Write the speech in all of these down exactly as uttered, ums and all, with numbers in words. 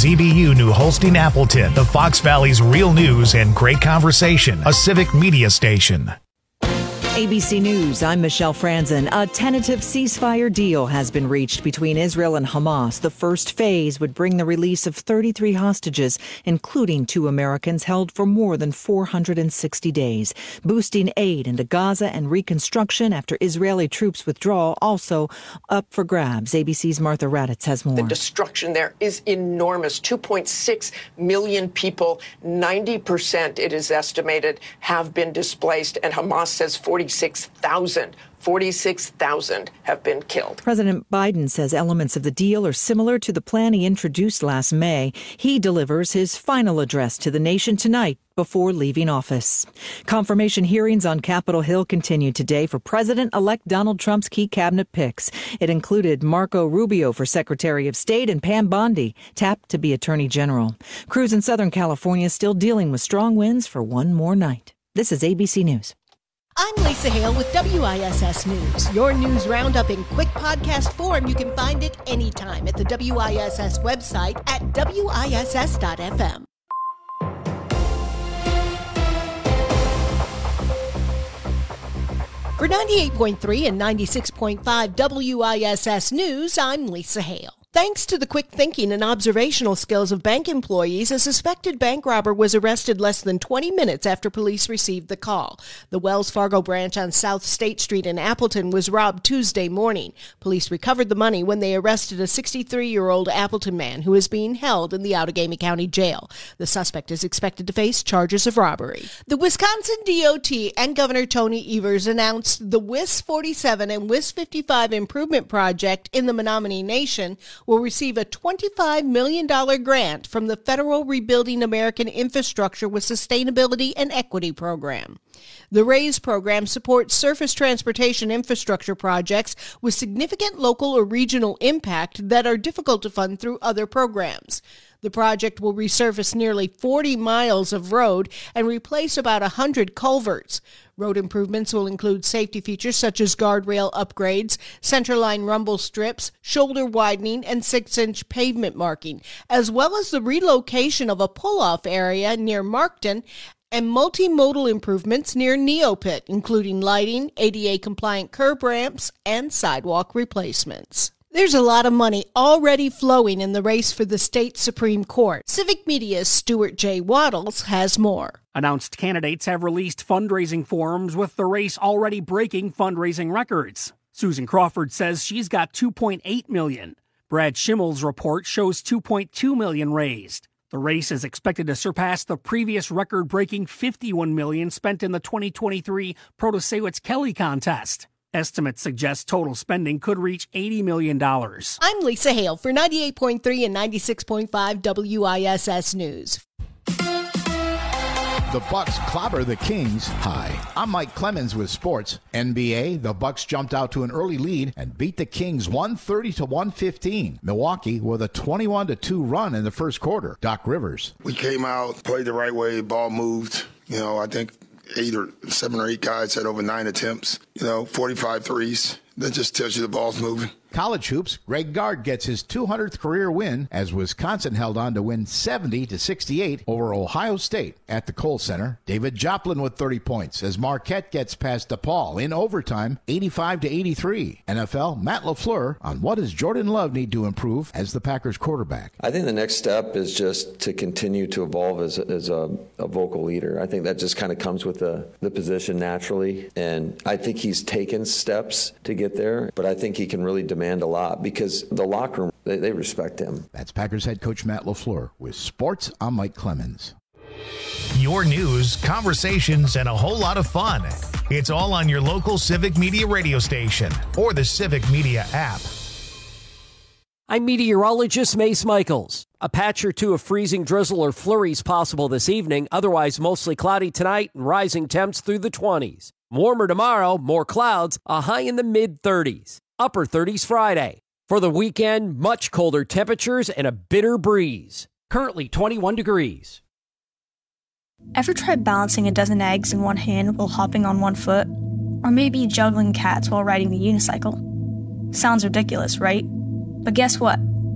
Z B U New Holstein Appleton, the Fox Valley's real news and great conversation, a civic media station. A B C News, I'm Michelle Franzen. A tentative ceasefire deal has been reached between Israel and Hamas. The first phase would bring the release of thirty-three hostages, including two Americans held for more than four hundred sixty days. Boosting aid into Gaza and reconstruction after Israeli troops withdraw also up for grabs. A B C's Martha Raddatz has more. The destruction there is enormous. two point six million people, ninety percent it is estimated, have been displaced, and Hamas says forty-six thousand. forty-six thousand have been killed. President Biden says elements of the deal are similar to the plan he introduced last May. He delivers his final address to the nation tonight before leaving office. Confirmation hearings on Capitol Hill continue today for President-elect Donald Trump's key cabinet picks. It included Marco Rubio for Secretary of State and Pam Bondi, tapped to be Attorney General. Crews in Southern California still dealing with strong winds for one more night. This is A B C News. I'm Lisa Hale with W I S S News. Your news roundup in quick podcast form. You can find it anytime at the W I S S website at W I S S dot F M. For ninety-eight point three and ninety-six point five W I S S News, I'm Lisa Hale. Thanks to the quick thinking and observational skills of bank employees, a suspected bank robber was arrested less than twenty minutes after police received the call. The Wells Fargo branch on South State Street in Appleton was robbed Tuesday morning. Police recovered the money when they arrested a sixty-three-year-old Appleton man who is being held in the Outagamie County Jail. The suspect is expected to face charges of robbery. The Wisconsin D O T and Governor Tony Evers announced the W I S forty-seven and W I S fifty-five improvement project in the Menominee Nation will receive a twenty-five million dollars grant from the Federal Rebuilding American Infrastructure with Sustainability and Equity Program. The RAISE program supports surface transportation infrastructure projects with significant local or regional impact that are difficult to fund through other programs. The project will resurface nearly forty miles of road and replace about one hundred culverts. Road improvements will include safety features such as guardrail upgrades, centerline rumble strips, shoulder widening, and six-inch pavement marking, as well as the relocation of a pull-off area near Markton and multimodal improvements near Neopit, including lighting, A D A-compliant curb ramps, and sidewalk replacements. There's a lot of money already flowing in the race for the state Supreme Court. Civic Media's Stuart J. Waddles has more. Announced candidates have released fundraising forms with the race already breaking fundraising records. Susan Crawford says she's got two point eight million dollars. Brad Schimmel's report shows two point two million dollars raised. The race is expected to surpass the previous record-breaking fifty-one million dollars spent in the twenty twenty-three Protasiewicz-Kelly contest. Estimates suggest total spending could reach eighty million dollars. I'm Lisa Hale for ninety-eight point three and ninety-six point five W I S S News. The Bucks clobber the Kings. Hi, I'm Mike Clemens with sports. N B A, the Bucks jumped out to an early lead and beat the Kings one thirty to one fifteen. Milwaukee with a twenty-one to two run in the first quarter. Doc Rivers. We came out, played the right way, ball moved. You know, I think eight or seven or eight guys had over nine attempts. You know, forty-five threes. That just tells you the ball's moving. College hoops, Greg Gard gets his two hundredth career win as Wisconsin held on to win seventy to sixty-eight over Ohio State at the Kohl Center. David Joplin with thirty points as Marquette gets past DePaul in overtime, eighty-five to eighty-three. N F L, Matt LaFleur on what does Jordan Love need to improve as the Packers quarterback. I think the next step is just to continue to evolve as, as a, a vocal leader. I think that just kind of comes with the, the position naturally, and I think he's taken steps to get there, but I think he can really demand a lot because the locker room, they, they respect him. That's Packers head coach Matt LaFleur with sports. I'm Mike Clemens. Your news, conversations, and a whole lot of fun. It's all on your local Civic Media radio station or the Civic Media app. I'm meteorologist Mace Michaels. A patch or two of freezing drizzle or flurries possible this evening, otherwise mostly cloudy tonight and rising temps through the twenties. Warmer tomorrow, more clouds, a high in the mid-thirties. Upper thirties Friday. For the weekend, much colder temperatures and a bitter breeze. Currently twenty-one degrees. Ever tried balancing a dozen eggs in one hand while hopping on one foot? Or maybe juggling cats while riding the unicycle? Sounds ridiculous, right? But guess what?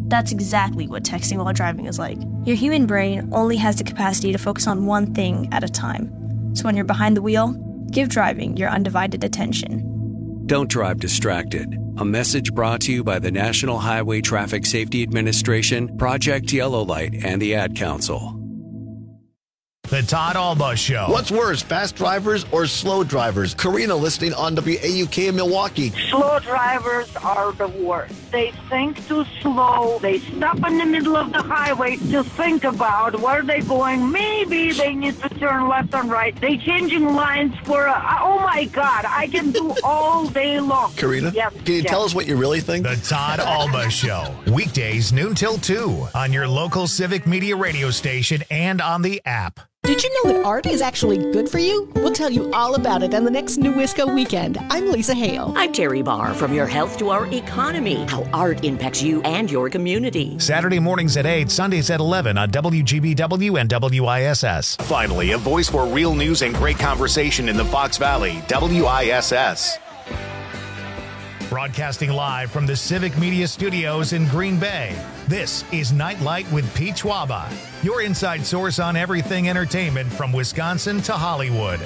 That's exactly what texting while driving is like. Your human brain only has the capacity to focus on one thing at a time. So when you're behind the wheel, give driving your undivided attention. Don't drive distracted. A message brought to you by the National Highway Traffic Safety Administration, Project Yellow Light, and the Ad Council. The Todd Alba Show. What's worse, fast drivers or slow drivers? Karina listening on W A U K in Milwaukee. Slow drivers are the worst. They think too slow. They stop in the middle of the highway to think about where they're going. Maybe they need to turn left and right. They changing lines for a, oh my God, I can do all day long. Karina, yes, can you yes. tell us what you really think? The Todd Alba Show. Weekdays noon till two on your local Civic Media radio station and on the app. Did you know that art is actually good for you? We'll tell you all about it on the next New Wisco Weekend. I'm Lisa Hale. I'm Terry Barr. From your health to our economy, how art impacts you and your community. Saturday mornings at eight, Sundays at eleven on W G B W and W I S S. Finally, a voice for real news and great conversation in the Fox Valley, W I S S. Broadcasting live from the Civic Media Studios in Green Bay, this is Nightlight with Pete Schwaba, your inside source on everything entertainment from Wisconsin to Hollywood.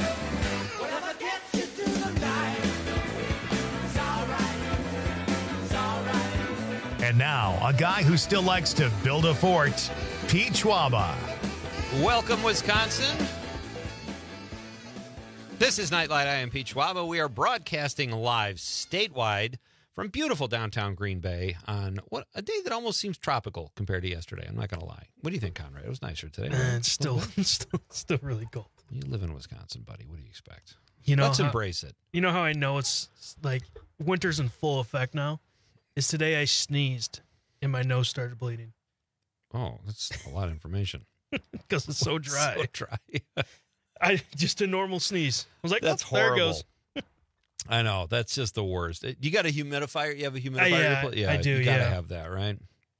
And now, a guy who still likes to build a fort, Pete Schwaba. Welcome, Wisconsin. This is Nightlight. I am Pete Schwaba. We are broadcasting live statewide from beautiful downtown Green Bay on what a day that almost seems tropical compared to yesterday. I'm not going to lie. What do you think, Conrad? It was nicer today. Right? Uh, it's still, still, still really cold. You live in Wisconsin, buddy. What do you expect? You know, let's how, embrace it. You know how I know it's like winter's in full effect now? Is today I sneezed and my nose started bleeding. Oh, that's a lot of information. Because it's so dry. so dry. I just a normal sneeze. I was like, that's oh, horrible. There it goes. I know. That's just the worst. You got a humidifier? You have a humidifier? Uh, yeah, yeah, I do, you got to yeah. have that, right?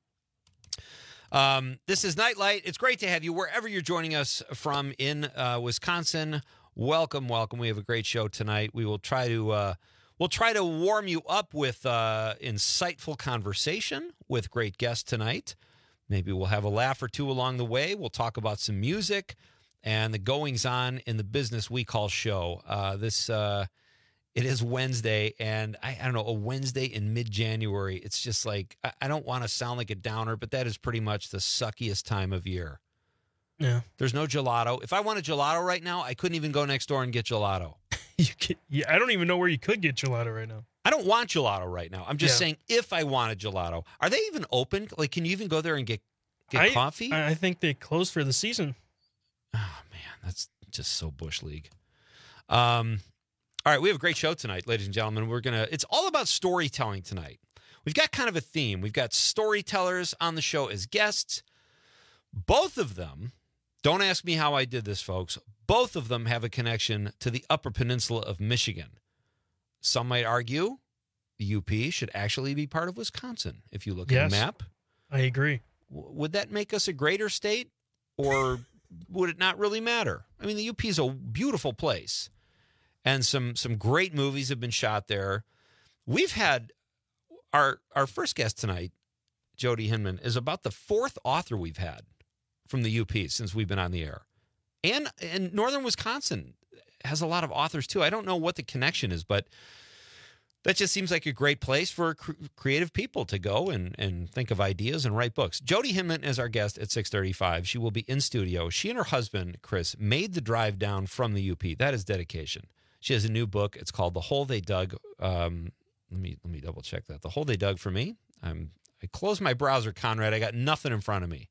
Um, this is Nightlight. It's great to have you wherever you're joining us from in uh, Wisconsin. Welcome, welcome. We have a great show tonight. We will try to uh, we'll try to warm you up with uh, insightful conversation with great guests tonight. Maybe we'll have a laugh or two along the way. We'll talk about some music and the goings-on in the business we call show. Uh, this uh, it is Wednesday, and I, I don't know, a Wednesday in mid-January. It's just like, I, I don't want to sound like a downer, but that is pretty much the suckiest time of year. Yeah. There's no gelato. If I wanted gelato right now, I couldn't even go next door and get gelato. you can, yeah, I don't even know where you could get gelato right now. I don't want gelato right now. I'm just Yeah. saying if I wanted gelato. Are they even open? Like, can you even go there and get, get I, coffee? I think they closed for the season. Oh, man, that's just so Bush League. Um, all right, we have a great show tonight, ladies and gentlemen. We're gonna. It's all about storytelling tonight. We've got kind of a theme. We've got storytellers on the show as guests. Both of them, don't ask me how I did this, folks. Both of them have a connection to the Upper Peninsula of Michigan. Some might argue the U P should actually be part of Wisconsin. If you look Yes, at the map, I agree. W- would that make us a greater state, or would it not really matter? I mean, the U P is a beautiful place, and some some great movies have been shot there. We've had our our first guest tonight, Jody Hinman, is about the fourth author we've had from the U P since we've been on the air, and and northern Wisconsin has a lot of authors too. I don't know what the connection is, but that just seems like a great place for cr- creative people to go and, and think of ideas and write books. Jody Hinman is our guest at six thirty-five. She will be in studio. She and her husband, Chris, made the drive down from the U P. That is dedication. She has a new book. It's called The Hole They Dug. Um, let me let me double check that. The Hole They Dug for Me. I'm, I closed my browser, Conrad. I got nothing in front of me.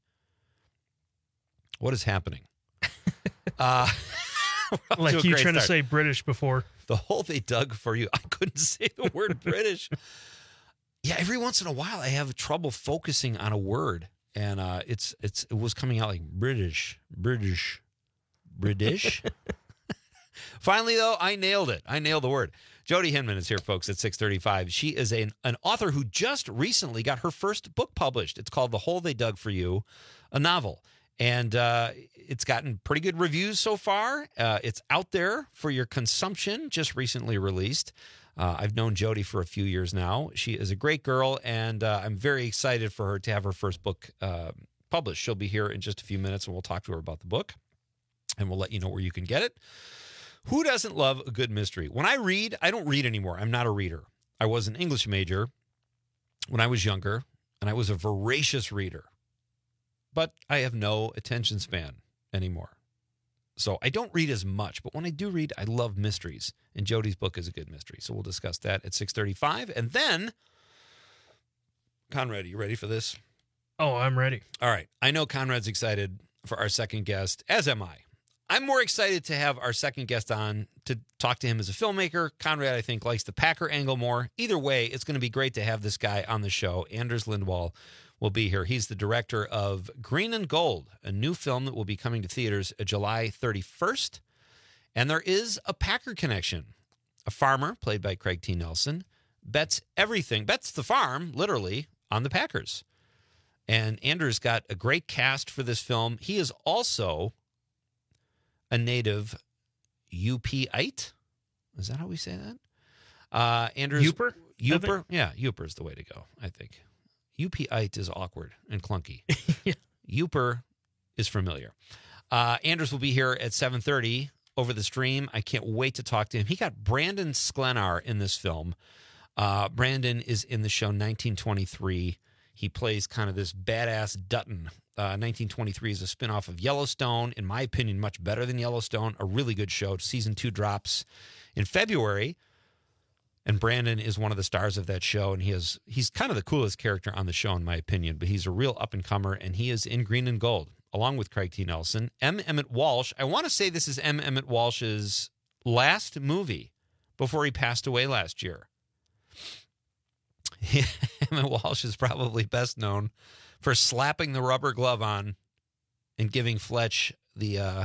What is happening? uh, Like you trying start. to say British before. The hole they dug for you. I couldn't say the word British. Yeah, every once in a while I have trouble focusing on a word, and uh, it's it's it was coming out like British, British, British. Finally, though, I nailed it. I nailed the word. Jody Hinman is here, folks, at six thirty-five. She is a, an author who just recently got her first book published. It's called The Hole They Dug for You, a novel. And uh, it's gotten pretty good reviews so far. Uh, it's out there for your consumption, just recently released. Uh, I've known Jody for a few years now. She is a great girl, and uh, I'm very excited for her to have her first book uh, published. She'll be here in just a few minutes, and we'll talk to her about the book, and we'll let you know where you can get it. Who doesn't love a good mystery? When I read, I don't read anymore. I'm not a reader. I was an English major when I was younger, and I was a voracious reader. But I have no attention span anymore. So I don't read as much, but when I do read, I love mysteries. And Jody's book is a good mystery. So we'll discuss that at six thirty-five. And then, Conrad, are you ready for this? Oh, I'm ready. All right. I know Conrad's excited for our second guest, as am I. I'm more excited to have our second guest on to talk to him as a filmmaker. Conrad, I think, likes the Packer angle more. Either way, it's going to be great to have this guy on the show. Anders Lindwall will be here. He's the director of Green and Gold, a new film that will be coming to theaters July thirty-first. And there is a Packer connection. A farmer, played by Craig T. Nelson, bets everything, bets the farm, literally, on the Packers. And Anders got a great cast for this film. He is also a native U P-ite. Is that how we say that? Uh, Anders, Uper? Uper? Yeah, Uper is the way to go, I think. U P-ite is awkward and clunky. Yeah. Uper is familiar. Uh, Anders will be here at seven thirty over the stream. I can't wait to talk to him. He got Brandon Sklenar in this film. Uh, Brandon is in the show nineteen twenty-three. He plays kind of this badass Dutton. Uh, nineteen twenty-three is a spinoff of Yellowstone. In my opinion, much better than Yellowstone. A really good show. Season two drops in February. And Brandon is one of the stars of that show, and he is he's kind of the coolest character on the show, in my opinion, but he's a real up-and-comer, and he is in Green and Gold, along with Craig T. Nelson. M. Emmett Walsh, I want to say this is M. Emmett Walsh's last movie before he passed away last year. Emmett Walsh is probably best known for slapping the rubber glove on and giving Fletch the... Uh,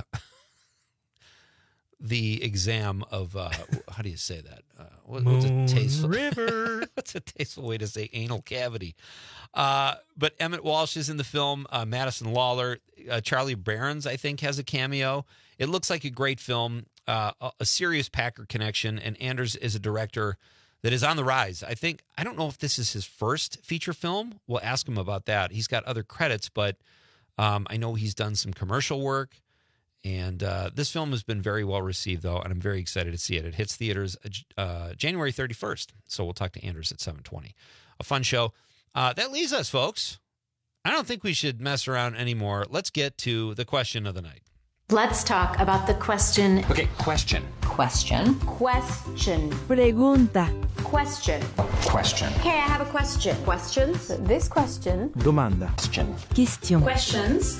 the exam of, uh, how do you say that? Uh, what, what's a tasteful River. What's a tasteful way to say anal cavity? Uh, but Emmett Walsh is in the film. Uh, Madison Lawler, uh, Charlie Barons, I think, has a cameo. It looks like a great film, uh, a, a serious Packer connection. And Anders is a director that is on the rise. I think, I don't know if this is his first feature film. We'll ask him about that. He's got other credits, but um, I know he's done some commercial work. And uh, this film has been very well received, though, and I'm very excited to see it. It hits theaters uh, January thirty-first, so we'll talk to Anders at seven twenty. A fun show. Uh, that leaves us, folks. I don't think we should mess around anymore. Let's get to the question of the night. Let's talk about the question. Okay, question. Question. Question. Pregunta. Question. Question. Okay, I have a question. Questions? This question. Domanda. Question. Question. Questions.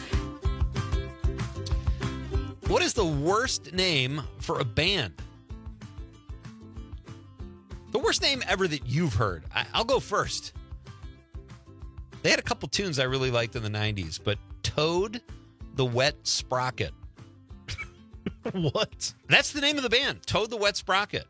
What is the worst name for a band? The worst name ever that you've heard. I, I'll go first. They had a couple tunes I really liked in the nineties, but Toad the Wet Sprocket. What? That's the name of the band, Toad the Wet Sprocket.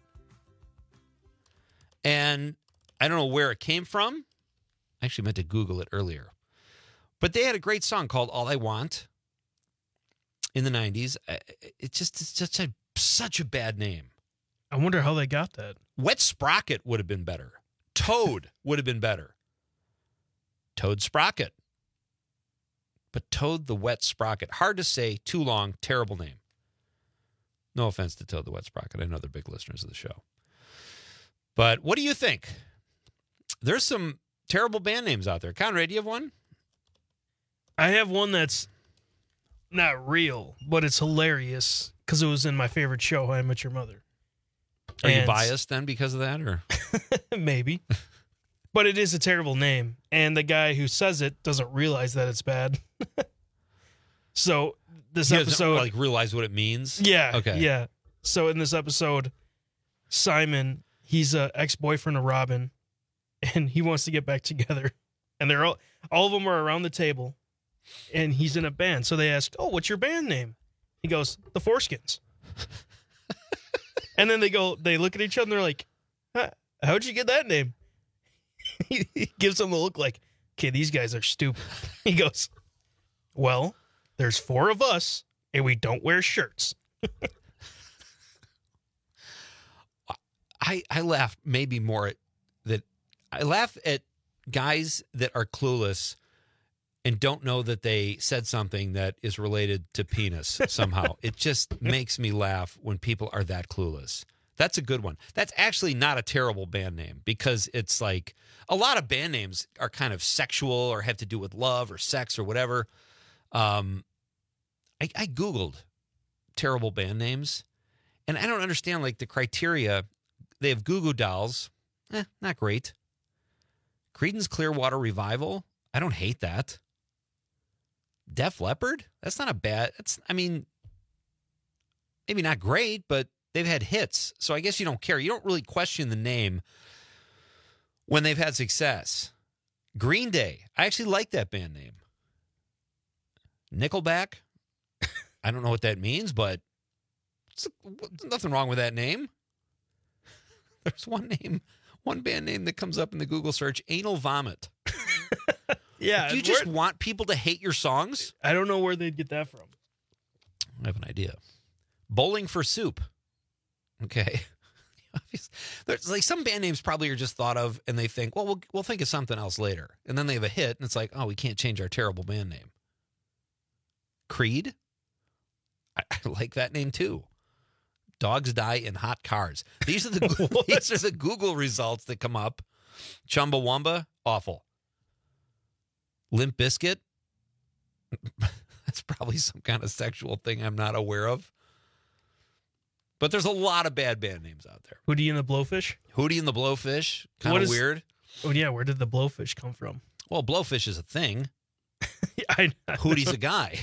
And I don't know where it came from. I actually meant to Google it earlier. But they had a great song called All I Want. In the nineties, it's just it's such a such a bad name. I wonder how they got that. Wet Sprocket would have been better. Toad would have been better. Toad Sprocket. But Toad the Wet Sprocket. Hard to say, too long, terrible name. No offense to Toad the Wet Sprocket. I know they're big listeners of the show. But what do you think? There's some terrible band names out there. Conrad, do you have one? I have one that's not real, but it's hilarious because it was in my favorite show, How I Met Your Mother. Are and you biased then because of that, or maybe? But it is a terrible name, and the guy who says it doesn't realize that it's bad. So this he episode, like realize what it means. Yeah, okay, yeah. So in this episode, Simon, he's a ex-boyfriend of Robin, and he wants to get back together, and they're all all of them are around the table. And he's in a band. So they ask, oh, what's your band name? He goes, The Foreskins. And then they go, they look at each other and they're like, huh, how'd you get that name? He gives them a look like, okay, these guys are stupid. He goes, well, there's four of us and we don't wear shirts. I, I laugh maybe more at that. I laugh at guys that are clueless and don't know that they said something that is related to penis somehow. It just makes me laugh when people are that clueless. That's a good one. That's actually not a terrible band name because it's like a lot of band names are kind of sexual or have to do with love or sex or whatever. Um, I, I Googled terrible band names, and I don't understand like the criteria. They have Goo Goo Dolls. Eh, not great. Creedence Clearwater Revival. I don't hate that. Def Leppard? That's not a bad, that's, I mean, maybe not great, but they've had hits. So I guess you don't care. You don't really question the name when they've had success. Green Day. I actually like that band name. Nickelback. I don't know what that means, but it's, there's nothing wrong with that name. There's one name, one band name that comes up in the Google search, Anal Vomit. Yeah. Do you just where, want people to hate your songs? I don't know where they'd get that from. I have an idea. Bowling for Soup. Okay. There's like some band names probably are just thought of and they think, well, we'll we'll think of something else later. And then they have a hit and it's like, oh, we can't change our terrible band name. Creed. I, I like that name too. Dogs Die in Hot Cars. These are the these are the Google results that come up. Chumbawamba, awful. Limp Bizkit. That's probably some kind of sexual thing I'm not aware of. But there's a lot of bad band names out there. Hootie and the Blowfish? Hootie and the Blowfish. Kind of weird. Oh, yeah. Where did the Blowfish come from? Well, Blowfish is a thing. I, I Hootie's a guy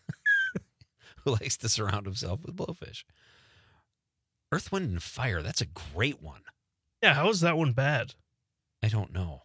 who likes to surround himself with blowfish. Earth, Wind, and Fire. That's a great one. Yeah. How is that one bad? I don't know.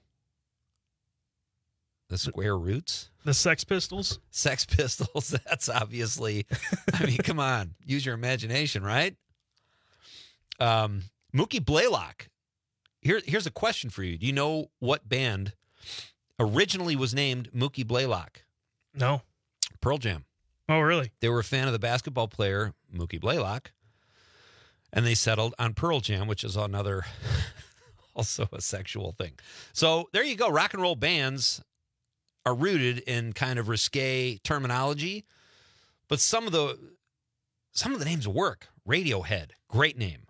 The Square Roots? The Sex Pistols? Sex Pistols. That's obviously, I mean, come on. Use your imagination, right? Um, Mookie Blaylock. Here, here's a question for you. Do you know what band originally was named Mookie Blaylock? No. Pearl Jam. Oh, really? They were a fan of the basketball player Mookie Blaylock, and they settled on Pearl Jam, which is another, also a sexual thing. So there you go. Rock and roll bands are rooted in kind of risque terminology, but some of the some of the names work. Radiohead, great name.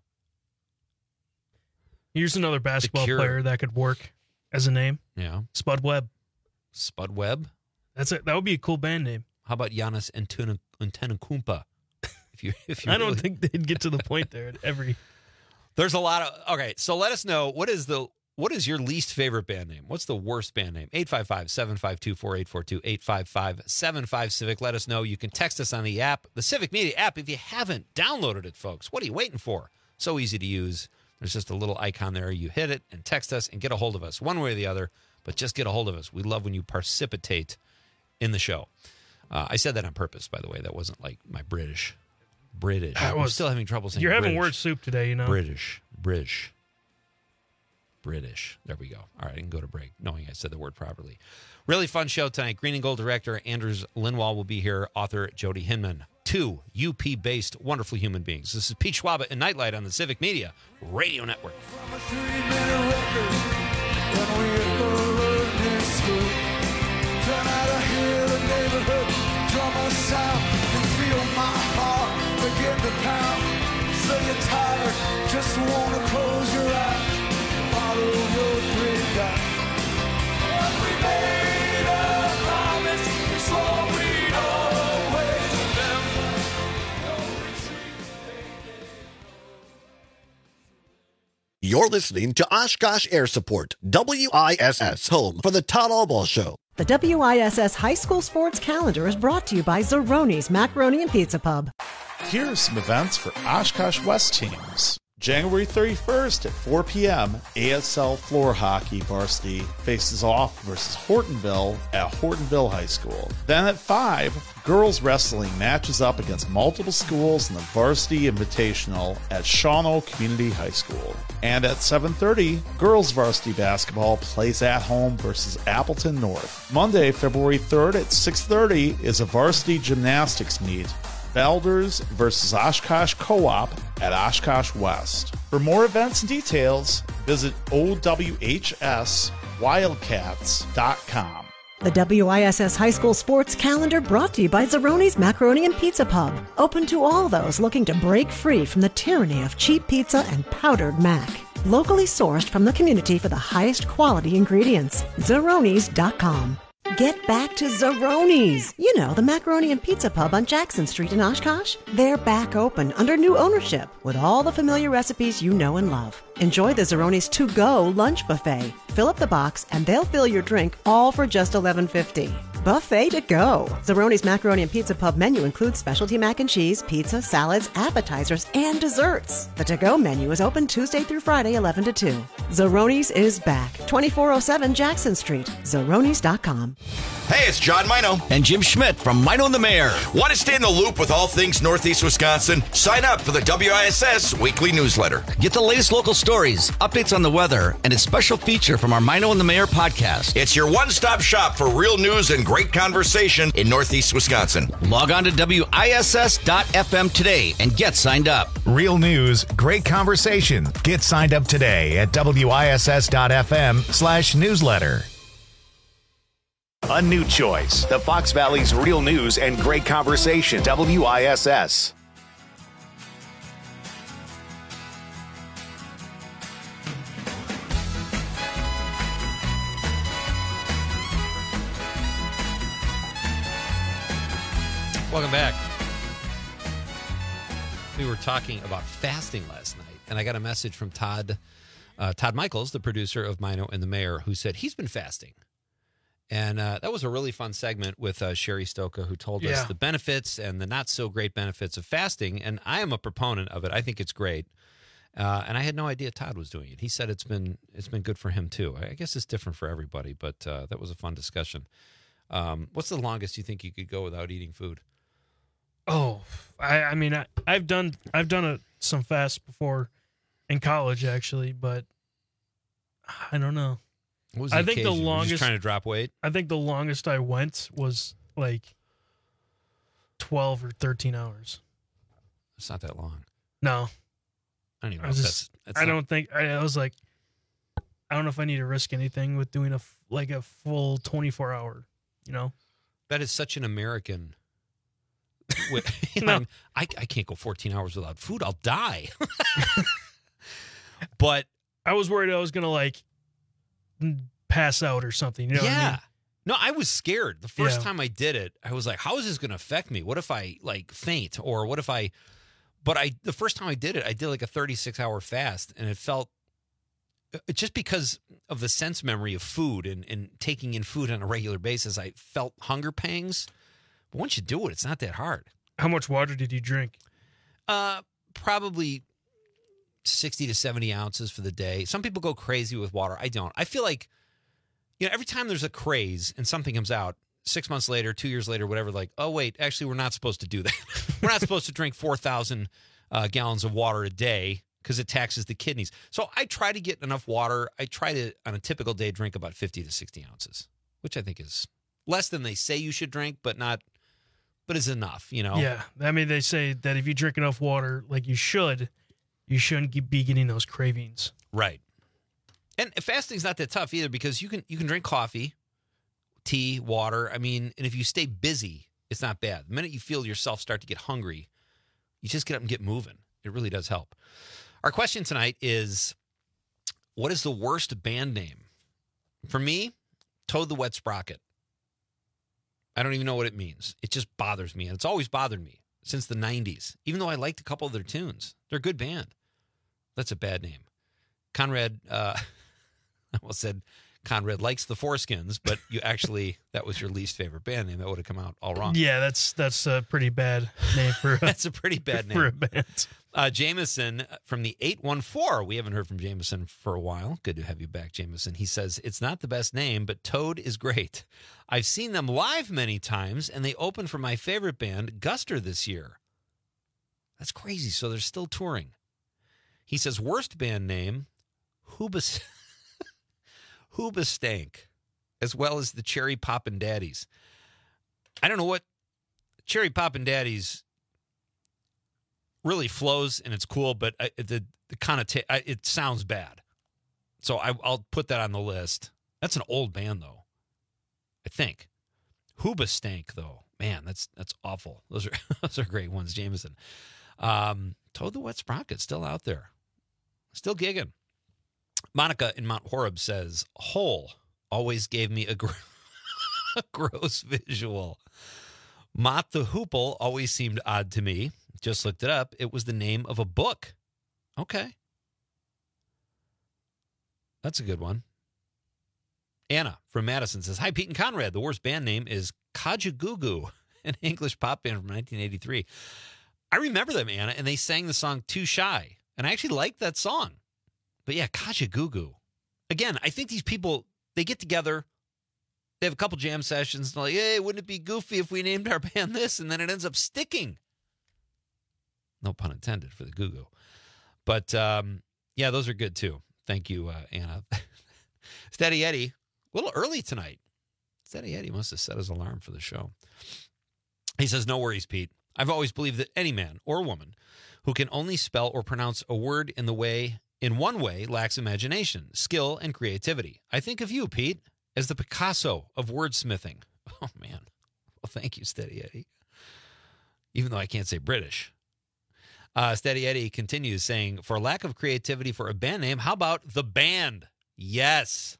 Here's another basketball player that could work as a name. Yeah, Spud Webb. Spud Webb. That's it. That would be a cool band name. How about Giannis Antetokounmpo? If you, if you I don't really... think they'd get to the point there at every. There's a lot of okay. So let us know what is the. What is your least favorite band name? What's the worst band name? eight five five, seven five two, four eight four two, eight five five, seven five Civic. Let us know. You can text us on the app, the Civic Media app. If you haven't downloaded it, folks, what are you waiting for? So easy to use. There's just a little icon there. You hit it and text us and get a hold of us one way or the other, but just get a hold of us. We love when you precipitate in the show. Uh, I said that on purpose, by the way. That wasn't like my British. British. I I'm was, still having trouble saying You're having British. word soup today, you know. British. British. British. There we go. All right, I can go to break knowing I said the word properly. Really fun show tonight. Green and Gold director Anders Lindwall will be here. Author Jody Hinman. Two U P-based wonderful human beings. This is Pete Schwaba and Nightlight on the Civic Media Radio Network. So you're tired, just wanna close your eyes. Follow your dream down. We made a promise, so we always You're listening to Oshkosh Air Support, W I S S, home for the Todd Allball Show. The W I S S High School Sports Calendar is brought to you by Zeroni's Macaroni and Pizza Pub. Here are some events for Oshkosh West teams. January thirty-first at four p.m., A S L Floor Hockey Varsity faces off versus Hortonville at Hortonville High School. Then at five, girls wrestling matches up against multiple schools in the Varsity Invitational at Shawano Community High School. And at seven thirty, girls varsity basketball plays at home versus Appleton North. Monday, February third at six thirty is a varsity gymnastics meet Balders versus Oshkosh Co-op at Oshkosh West. For more events and details, visit O W H S wildcats dot com. The W I S S High School Sports Calendar brought to you by Zeroni's Macaroni and Pizza Pub. Open to all those looking to break free from the tyranny of cheap pizza and powdered mac. Locally sourced from the community for the highest quality ingredients. Zeronis dot com. Get back to Zeroni's. You know, the Macaroni and Pizza Pub on Jackson Street in Oshkosh. They're back open under new ownership with all the familiar recipes you know and love. Enjoy the Zeroni's to-go lunch buffet. Fill up the box and they'll fill your drink all for just eleven fifty. Buffet to go. Zeroni's Macaroni and Pizza Pub menu includes specialty mac and cheese, pizza, salads, appetizers, and desserts. The to-go menu is open Tuesday through Friday, eleven to two. Zeroni's is back. twenty-four oh seven Jackson Street. Zeronis dot com. Hey, it's John Mino. And Jim Schmidt from Mino and the Mayor. Want to stay in the loop with all things Northeast Wisconsin? Sign up for the W I S S weekly newsletter. Get the latest local stories, updates on the weather, and a special feature from our Mino and the Mayor podcast. It's your one-stop shop for real news and great conversation in Northeast Wisconsin. Log on to W I S S dot F M today and get signed up. Real news, great conversation. Get signed up today at W I S S dot F M slash newsletter. A new choice. The Fox Valley's real news and great conversation. W I S S. Welcome back. We were talking about fasting last night, and I got a message from Todd, uh, Todd Michaels, the producer of Mino and the Mayor, who said he's been fasting. And uh, that was a really fun segment with uh, Sherry Stoka, who told Yeah. us the benefits and the not-so-great benefits of fasting. And I am a proponent of it. I think it's great. Uh, and I had no idea Todd was doing it. He said it's been it's been good for him, too. I guess it's different for everybody, but uh, that was a fun discussion. Um, what's the longest you think you could go without eating food? Oh, I, I mean, I, I've done I've done a, some fasts before in college, actually, but I don't know. What was the I think occasion? the Were you longest just trying to drop weight? I think the longest I went was like twelve or thirteen hours. It's not that long. No, I don't even know I if just that's, that's I not- don't think I, I was like I don't know if I need to risk anything with doing a f- like a full twenty-four hour. You know, That is such an American. With, you No. know, I, I can't go fourteen hours without food. I'll die. But I was worried I was gonna like pass out or something. You know? yeah. What I mean? No, I was scared. The first Yeah. time I did it, I was like, how is this going to affect me? What if I like faint or what if I, but I, the first time I did it, I did like a thirty-six hour fast and it felt, it, just because of the sense memory of food and, and taking in food on a regular basis, I felt hunger pangs. But once you do it, it's not that hard. How much water did you drink? Uh, probably sixty to seventy ounces for the day. Some people go crazy with water. I don't. I feel like, you know, every time there's a craze and something comes out, six months later, two years later, whatever, like, oh, wait, actually, we're not supposed to do that. We're not supposed to drink four thousand uh, gallons of water a day because it taxes the kidneys. So I try to get enough water. I try to, on a typical day, drink about fifty to sixty ounces, which I think is less than they say you should drink, but not, but is enough, you know? Yeah, I mean, they say that if you drink enough water, like you should, you shouldn't ge- be getting those cravings. Right. And fasting's not that tough either because you can you can drink coffee, tea, water. I mean, and if you stay busy, it's not bad. The minute you feel yourself start to get hungry, you just get up and get moving. It really does help. Our question tonight is, what is the worst band name? For me, Toad the Wet Sprocket. I don't even know what it means. It just bothers me, and it's always bothered me since the nineties, even though I liked a couple of their tunes. They're a good band. That's a bad name. Conrad, uh, I almost said Conrad likes the Foreskins, but you actually, that was your least favorite band name. That would have come out all wrong. Yeah, that's that's a pretty bad name for a, That's a pretty bad name. for a band. Uh, Jameson from the eight one four. We haven't heard from Jameson for a while. Good to have you back, Jameson. He says, it's not the best name, but Toad is great. I've seen them live many times, and they opened for my favorite band, Guster, this year. That's crazy. So they're still touring. He says, worst band name, Hoobas- Hoobastank, as well as the Cherry Poppin' Daddies. I don't know what Cherry Poppin' Daddies really flows and it's cool, but I, the the connota- I, it sounds bad. So I, I'll put that on the list. That's an old band, though, I think. Hoobastank, though. Man, that's that's awful. Those are those are great ones, Jameson. Um, Toad the Wet Sprocket, still out there. Still gigging. Monica in Mount Horeb says, Hole always gave me a, gr- a gross visual. Mott the Hoople always seemed odd to me. Just looked it up. It was the name of a book. Okay. That's a good one. Anna from Madison says, Hi, Pete and Conrad. The worst band name is Kajagoogoo, an English pop band from nineteen eighty-three. I remember them, Anna, and they sang the song Too Shy. And I actually liked that song. But yeah, Kajagoogoo. Again, I think these people, they get together, they have a couple jam sessions, and they're like, hey, wouldn't it be goofy if we named our band this? And then it ends up sticking. No pun intended for the Goo-Goo. But, um, yeah, those are good, too. Thank you, uh, Anna. Steady Eddie, a little early tonight. Steady Eddie must have set his alarm for the show. He says, no worries, Pete. I've always believed that any man or woman who can only spell or pronounce a word in the way, in one way, lacks imagination, skill, and creativity. I think of you, Pete, as the Picasso of wordsmithing. Oh, man. Well, thank you, Steady Eddie. Even though I can't say British. Uh, Steady Eddie continues saying, for lack of creativity for a band name, how about The Band? Yes.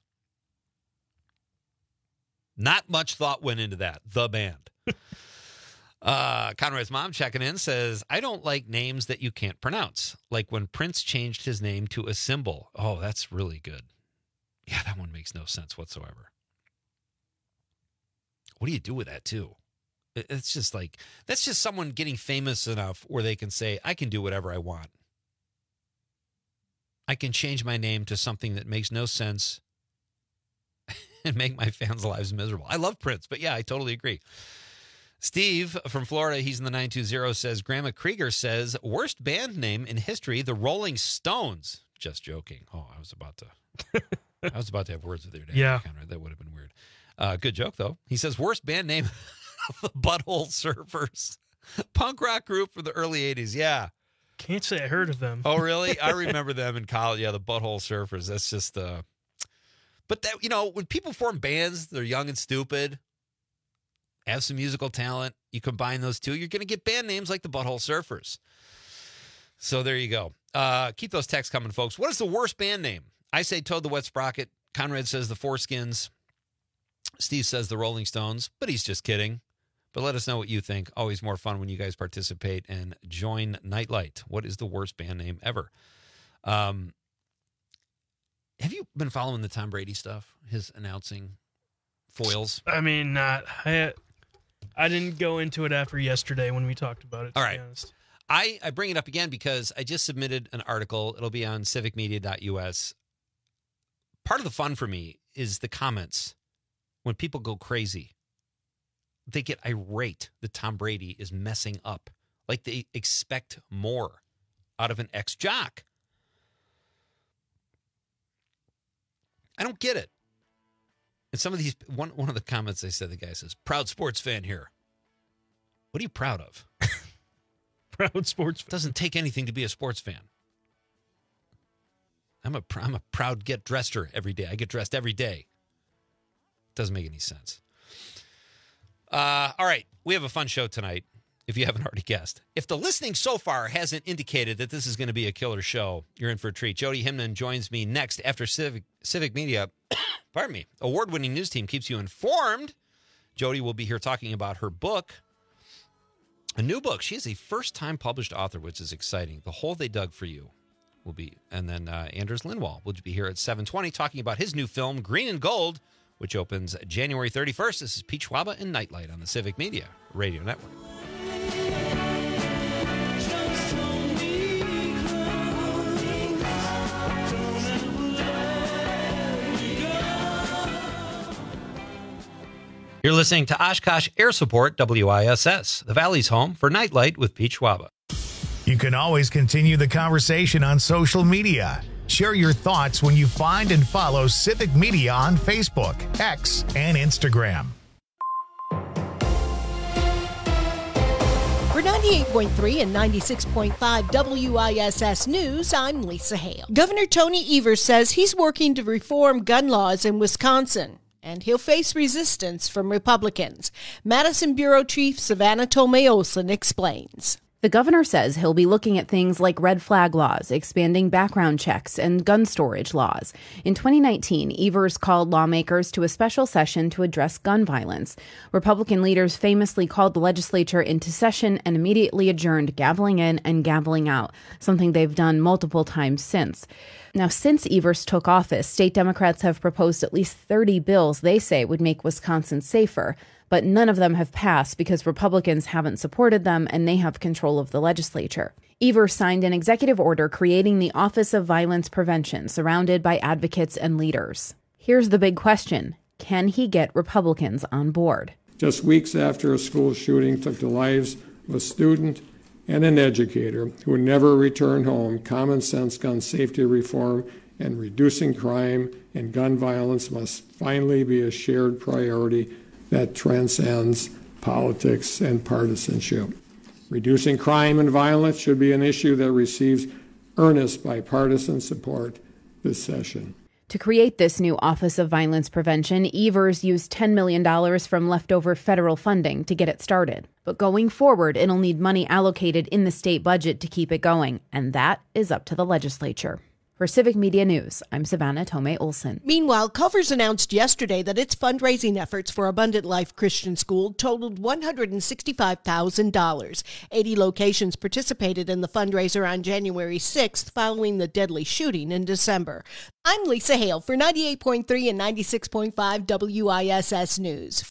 Not much thought went into that. The Band. uh, Conrad's mom checking in says, I don't like names that you can't pronounce. Like when Prince changed his name to a symbol. Oh, that's really good. Yeah, that one makes no sense whatsoever. What do you do with that, too? It's just like, that's just someone getting famous enough where they can say, I can do whatever I want. I can change my name to something that makes no sense and make my fans' lives miserable. I love Prince, but yeah, I totally agree. Steve from Florida, he's in the nine two zero, says, Grandma Krieger says, worst band name in history, the Rolling Stones. Just joking. Oh, I was about to, I was about to have words with you today. Yeah. Conrad. That would have been weird. Uh, good joke, though. He says, worst band name, the Butthole Surfers. Punk rock group for the early eighties. Yeah. Can't say I heard of them. Oh, really? I remember them in college. Yeah, the Butthole Surfers. That's just, uh, but that, you know, when people form bands, they're young and stupid, have some musical talent. You combine those two, you're going to get band names like the Butthole Surfers. So there you go. Uh, keep those texts coming, folks. What is the worst band name? I say Toad the Wet Sprocket. Conrad says the Foreskins. Steve says the Rolling Stones, but he's just kidding. But let us know what you think. Always more fun when you guys participate and join Nightlight. What is the worst band name ever? Um, have you been following the Tom Brady stuff? His announcing foils? I mean, not. I, I didn't go into it after yesterday when we talked about it, to All be right. honest. I, I bring it up again because I just submitted an article. It'll be on civic media dot U S. Part of the fun for me is the comments when people go crazy. They get irate that Tom Brady is messing up. Like they expect more out of an ex-jock. I don't get it. And some of these, one, one of the comments they said, the guy says, proud sports fan here. What are you proud of? Proud sports fan. Doesn't take anything to be a sports fan. I'm a, I'm a proud get dresser every day. I get dressed every day. Doesn't make any sense. Uh, all right, we have a fun show tonight, if you haven't already guessed. If the listening so far hasn't indicated that this is going to be a killer show, you're in for a treat. Jody Hinman joins me next after Civic, Civic Media. Pardon me. Award-winning news team keeps you informed. Jody will be here talking about her book, a new book. She is a first-time published author, which is exciting. The Hole They Dug for You will be. And then uh, Anders Lindwall will be here at seven twenty talking about his new film, Green and Gold, which opens January thirty-first. This is Pete Schwaba and Nightlight on the Civic Media Radio Network. You're listening to Oshkosh Air Support, W I S S, the Valley's home for Nightlight with Pete Schwaba. You can always continue the conversation on social media. Share your thoughts when you find and follow Civic Media on Facebook, X, and Instagram. ninety-eight point three and ninety-six point five W I S S News, I'm Lisa Hale. Governor Tony Evers says he's working to reform gun laws in Wisconsin, and he'll face resistance from Republicans. Madison Bureau Chief Savannah Tomei Olson explains. The governor says he'll be looking at things like red flag laws, expanding background checks, and gun storage laws. In twenty nineteen, Evers called lawmakers to a special session to address gun violence. Republican leaders famously called the legislature into session and immediately adjourned, gaveling in and gaveling out, something they've done multiple times since. Now, since Evers took office, state Democrats have proposed at least thirty bills they say would make Wisconsin safer. But none of them have passed because Republicans haven't supported them and they have control of the legislature. Evers signed an executive order creating the Office of Violence Prevention, surrounded by advocates and leaders. Here's the big question. Can he get Republicans on board? Just weeks after a school shooting took the lives of a student and an educator who never returned home, common sense gun safety reform and reducing crime and gun violence must finally be a shared priority that transcends politics and partisanship. Reducing crime and violence should be an issue that receives earnest bipartisan support this session. To create this new Office of Violence Prevention, Evers used ten million dollars from leftover federal funding to get it started. But going forward, it'll need money allocated in the state budget to keep it going, and that is up to the legislature. For Civic Media News, I'm Savannah Tomei Olson. Meanwhile, Culver's announced yesterday that its fundraising efforts for Abundant Life Christian School totaled one hundred sixty-five thousand dollars. eighty locations participated in the fundraiser on January sixth following the deadly shooting in December. I'm Lisa Hale for ninety-eight point three and ninety-six point five W I S S News.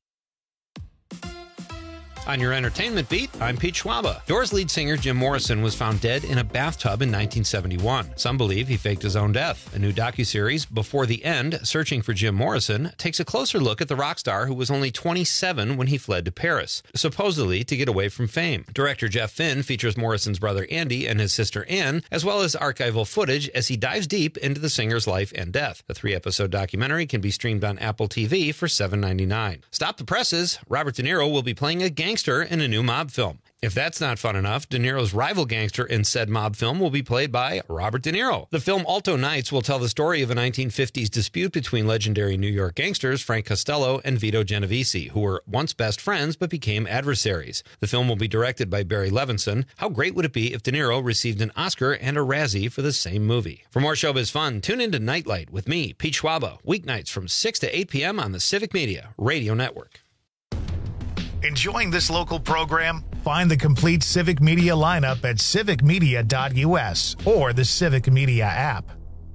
On your entertainment beat, I'm Pete Schwaba. Doors lead singer Jim Morrison was found dead in a bathtub in nineteen seventy-one. Some believe he faked his own death. A new docuseries, Before the End, Searching for Jim Morrison, takes a closer look at the rock star who was only twenty-seven when he fled to Paris, supposedly to get away from fame. Director Jeff Finn features Morrison's brother Andy and his sister Ann, as well as archival footage as he dives deep into the singer's life and death. The three-episode documentary can be streamed on Apple T V for seven dollars and ninety-nine cents. Stop the presses! Robert De Niro will be playing a gangster in a new mob film. If that's not fun enough, De Niro's rival gangster in said mob film will be played by Robert De Niro. The film Alto Nights will tell the story of a nineteen fifties dispute between legendary New York gangsters Frank Costello and Vito Genovese, who were once best friends but became adversaries. The film will be directed by Barry Levinson. How great would it be if De Niro received an Oscar and a Razzie for the same movie? For more showbiz fun, tune into Nightlight with me, Pete Schwaba, weeknights from six to eight p.m. on the Civic Media Radio Network. Enjoying this local program? Find the complete Civic Media lineup at civic media dot u s or the Civic Media app.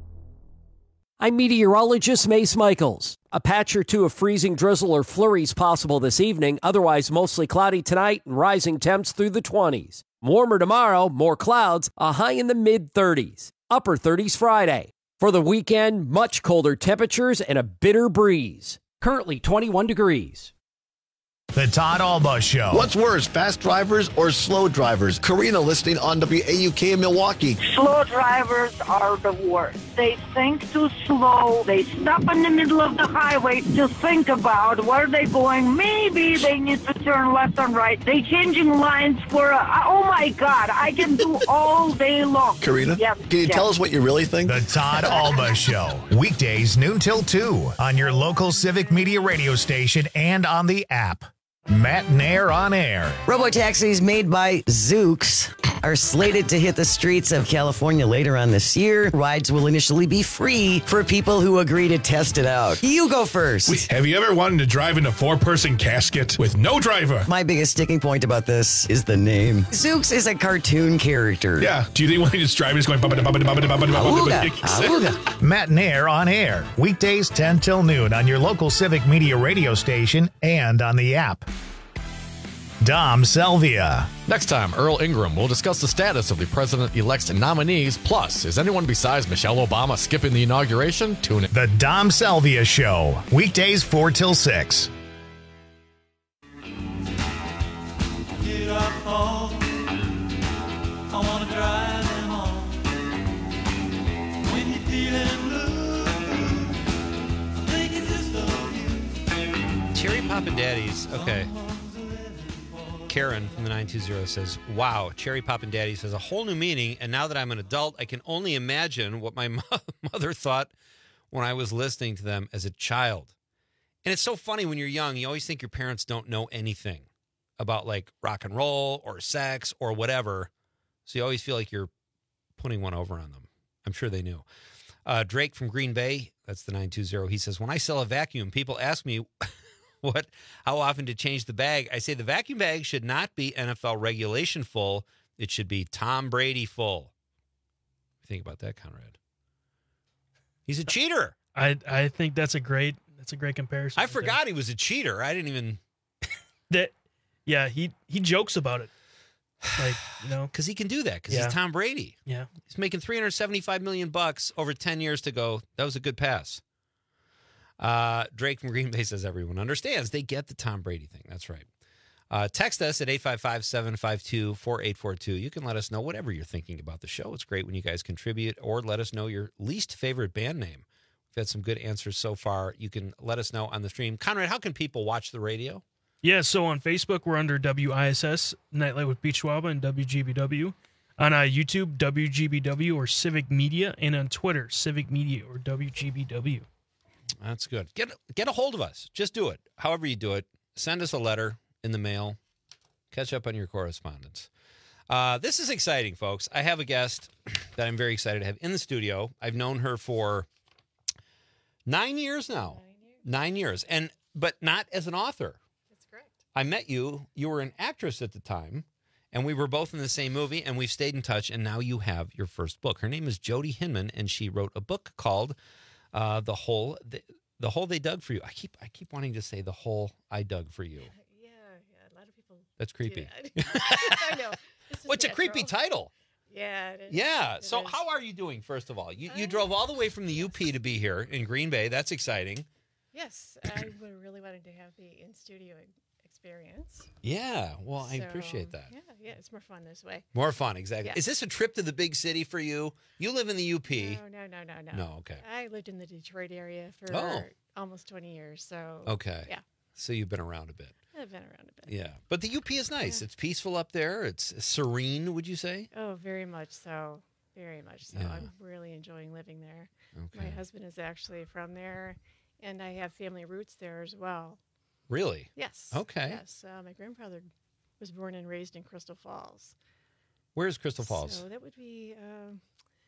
I'm meteorologist Mace Michaels. A patch or two of freezing drizzle or flurries possible this evening, otherwise mostly cloudy tonight and rising temps through the twenties. Warmer tomorrow, more clouds, a high in the mid-thirties. Upper thirties Friday. For the weekend, much colder temperatures and a bitter breeze. Currently twenty-one degrees. The Todd Alba Show. What's worse, fast drivers or slow drivers? Karina listening on W A U K in Milwaukee. Slow drivers are the worst. They think too slow. They stop in the middle of the highway to think about where they're going. Maybe they need to turn left and right. They changing lines for, a, oh my God, I can do all day long. Karina, yes, can you yes. tell us what you really think? The Todd Alba Show. Weekdays noon till two on your local Civic Media radio station and on the app. Matt Nair on air. Robotaxis made by Zoox are slated to hit the streets of California later on this year. Rides will initially be free for people who agree to test it out. You go first. Wait, have you ever wanted to drive in a four-person casket with no driver? My biggest sticking point about this is the name. Zoox is a cartoon character. Yeah. Do you think when he's driving, he's going... Auga, auga. Matt Nair on air. Weekdays ten till noon on your local Civic Media radio station and on the app. Dom Selvia. Next time, Earl Ingram will discuss the status of the president-elect's nominees. Plus, is anyone besides Michelle Obama skipping the inauguration? Tune in. The Dom Selvia Show. Weekdays four till six. Get up, fall. I want to drive them all. When you're feeling blue, I'm thinking just of you. Cherry Papa Daddies. Okay. Karen from the nine two zero says, wow, Cherry Poppin' Daddy says a whole new meaning. And now that I'm an adult, I can only imagine what my mo- mother thought when I was listening to them as a child. And it's so funny when you're young, you always think your parents don't know anything about like rock and roll or sex or whatever. So you always feel like you're putting one over on them. I'm sure they knew. Uh, Drake from Green Bay, that's the nine two zero. He says, when I sell a vacuum, people ask me what, how often to change the bag. I say the vacuum bag should not be N F L regulation full. It should be Tom Brady full. Think about that, Conrad. He's a cheater. I I think that's a great that's a great comparison. I forgot he was a cheater. I didn't even. That, yeah, he he jokes about it, like, you know, because he can do that because Yeah. he's Tom Brady. Yeah, he's making three hundred seventy-five million bucks over ten years to go. That was a good pass. Uh, Drake from Green Bay says everyone understands. They get the Tom Brady thing. That's right. Uh, text us at eight five five, seven five two, four eight four two. You can let us know whatever you're thinking about the show. It's great when you guys contribute, or let us know your least favorite band name. We've had some good answers so far. You can let us know on the stream. Conrad, how can people watch the radio? Yeah, so on Facebook, we're under W I S S, Nightlight with Pete Schwab and W G B W. On uh, YouTube, W G B W or Civic Media. And on Twitter, Civic Media or W G B W. That's good. Get get a hold of us. Just do it. However you do it. Send us a letter in the mail. Catch up on your correspondence. Uh, this is exciting, folks. I have a guest that I'm very excited to have in the studio. I've known her for nine years now. Nine years. Nine years. And but not as an author. That's correct. I met you. You were an actress at the time, and we were both in the same movie, and we've stayed in touch, and now you have your first book. Her name is Jody Hinman, and she wrote a book called uh, The Hole the, the Hole They Dug for You. I keep I keep wanting to say The Hole I Dug for You. Yeah, yeah. A lot of people. That's creepy. do that. I know. This is What's a natural. creepy title? Yeah, it is. Yeah. It So is. how are you doing, first of all? You you Uh, drove all the way from the U P to be here in Green Bay. That's exciting. Yes, I would really wanted to have the in studio experience. Yeah. Well, I So, appreciate that. Yeah, yeah, it's more fun this way. More fun, exactly. Yeah. Is this a trip to the big city for you? You live in the U P. No, no, no, no, no. No, okay. I lived in the Detroit area for Oh. almost twenty years. So Okay. yeah, So you've been around a bit. I've been around a bit. Yeah. But the U P is nice. Yeah. It's peaceful up there. It's serene, would you say? Oh, very much so. Very much so. Yeah. I'm really enjoying living there. Okay. My husband is actually from there, and I have family roots there as well. Really? Yes. Okay. Yes. Uh, my grandfather was born and raised in Crystal Falls. Where's Crystal Falls? So that would be, um,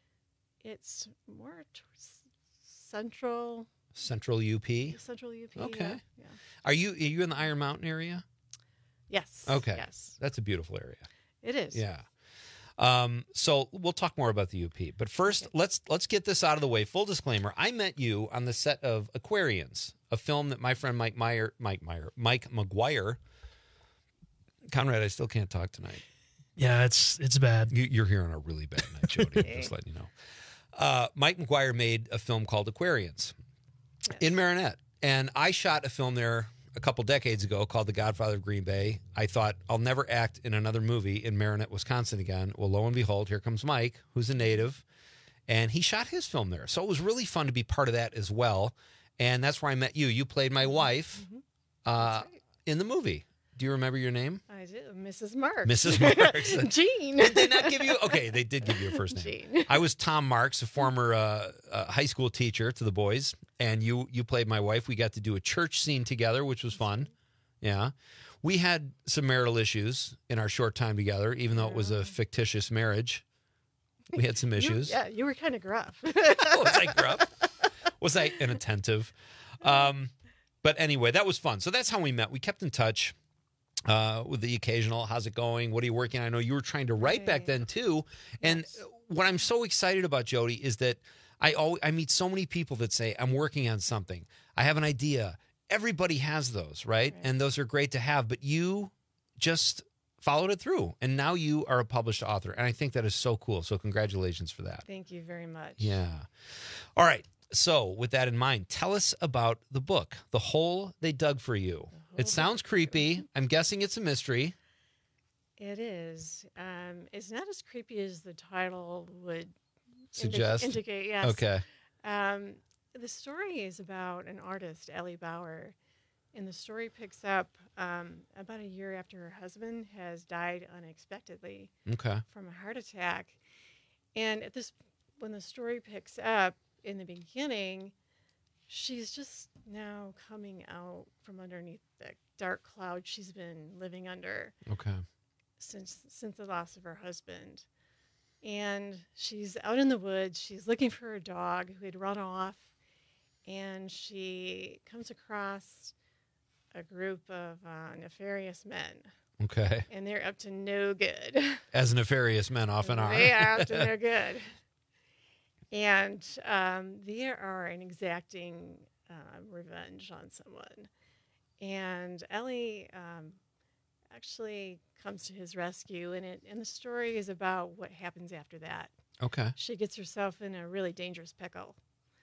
it's more towards central. Central U P? Central U P. Okay. Yeah. yeah. Are you are you in the Iron Mountain area? Yes. Okay. Yes. That's a beautiful area. It is. Yeah. Um, so we'll talk more about the U P. But first, okay. let's let's get this out of the way. Full disclaimer, I met you on the set of Aquarians, a film that my friend Mike Meyer, Mike Meyer, Mike McGuire. Conrad, I still can't talk tonight. Yeah, it's it's bad. You, you're here on a really bad night, Jody. Just letting you know. Uh, Mike McGuire made a film called Aquarians yes. in Marinette. And I shot a film there a couple decades ago called The Godfather of Green Bay. I thought, I'll never act in another movie in Marinette, Wisconsin again. Well, lo and behold, here comes Mike, who's a native, and he shot his film there. So it was really fun to be part of that as well. And that's where I met you. You played my wife mm-hmm. uh, right. in the movie. Do you remember your name? I do, Missus Marks. Missus Marks. Jean. Did they not give you? Okay, they did give you a first name. Jean. I was Tom Marks, a former uh, uh, high school teacher to the boys, and you you played my wife. We got to do a church scene together, which was fun. Yeah. We had some marital issues in our short time together, even though it was a fictitious marriage. We had some issues. You, yeah, you were kind of gruff. Was I gruff? Was I inattentive? Um, but anyway, that was fun. So that's how we met. We kept in touch. Uh, with the occasional, how's it going? What are you working on? I know you were trying to write right. back then too. And yes. what I'm so excited about, Jody, is that I always, I meet so many people that say, I'm working on something. I have an idea. Everybody has those, right? right? And those are great to have, but you just followed it through. And now you are a published author. And I think that is so cool. So congratulations for that. Thank you very much. Yeah. All right. So with that in mind, tell us about the book, The Hole They Dug for You. It sounds creepy. I'm guessing it's a mystery. It is. Um, it's not as creepy as the title would suggest. Indi- indicate. Yes. Okay. Um, the story is about an artist, Ellie Bauer, And the story picks up um, about a year after her husband has died unexpectedly Okay. from a heart attack. And at this, when the story picks up in the beginning, she's just now coming out from underneath the dark cloud she's been living under. Okay. Since since the loss of her husband. And she's out in the woods. She's looking for her dog who had run off. And she comes across a group of uh, nefarious men. Okay. And they're up to no good. As nefarious men often are. They are up to no good. And um, they are an exacting uh, revenge on someone. And Ellie um, actually comes to his rescue, and it and the story is about what happens after that. Okay. She gets herself in a really dangerous pickle,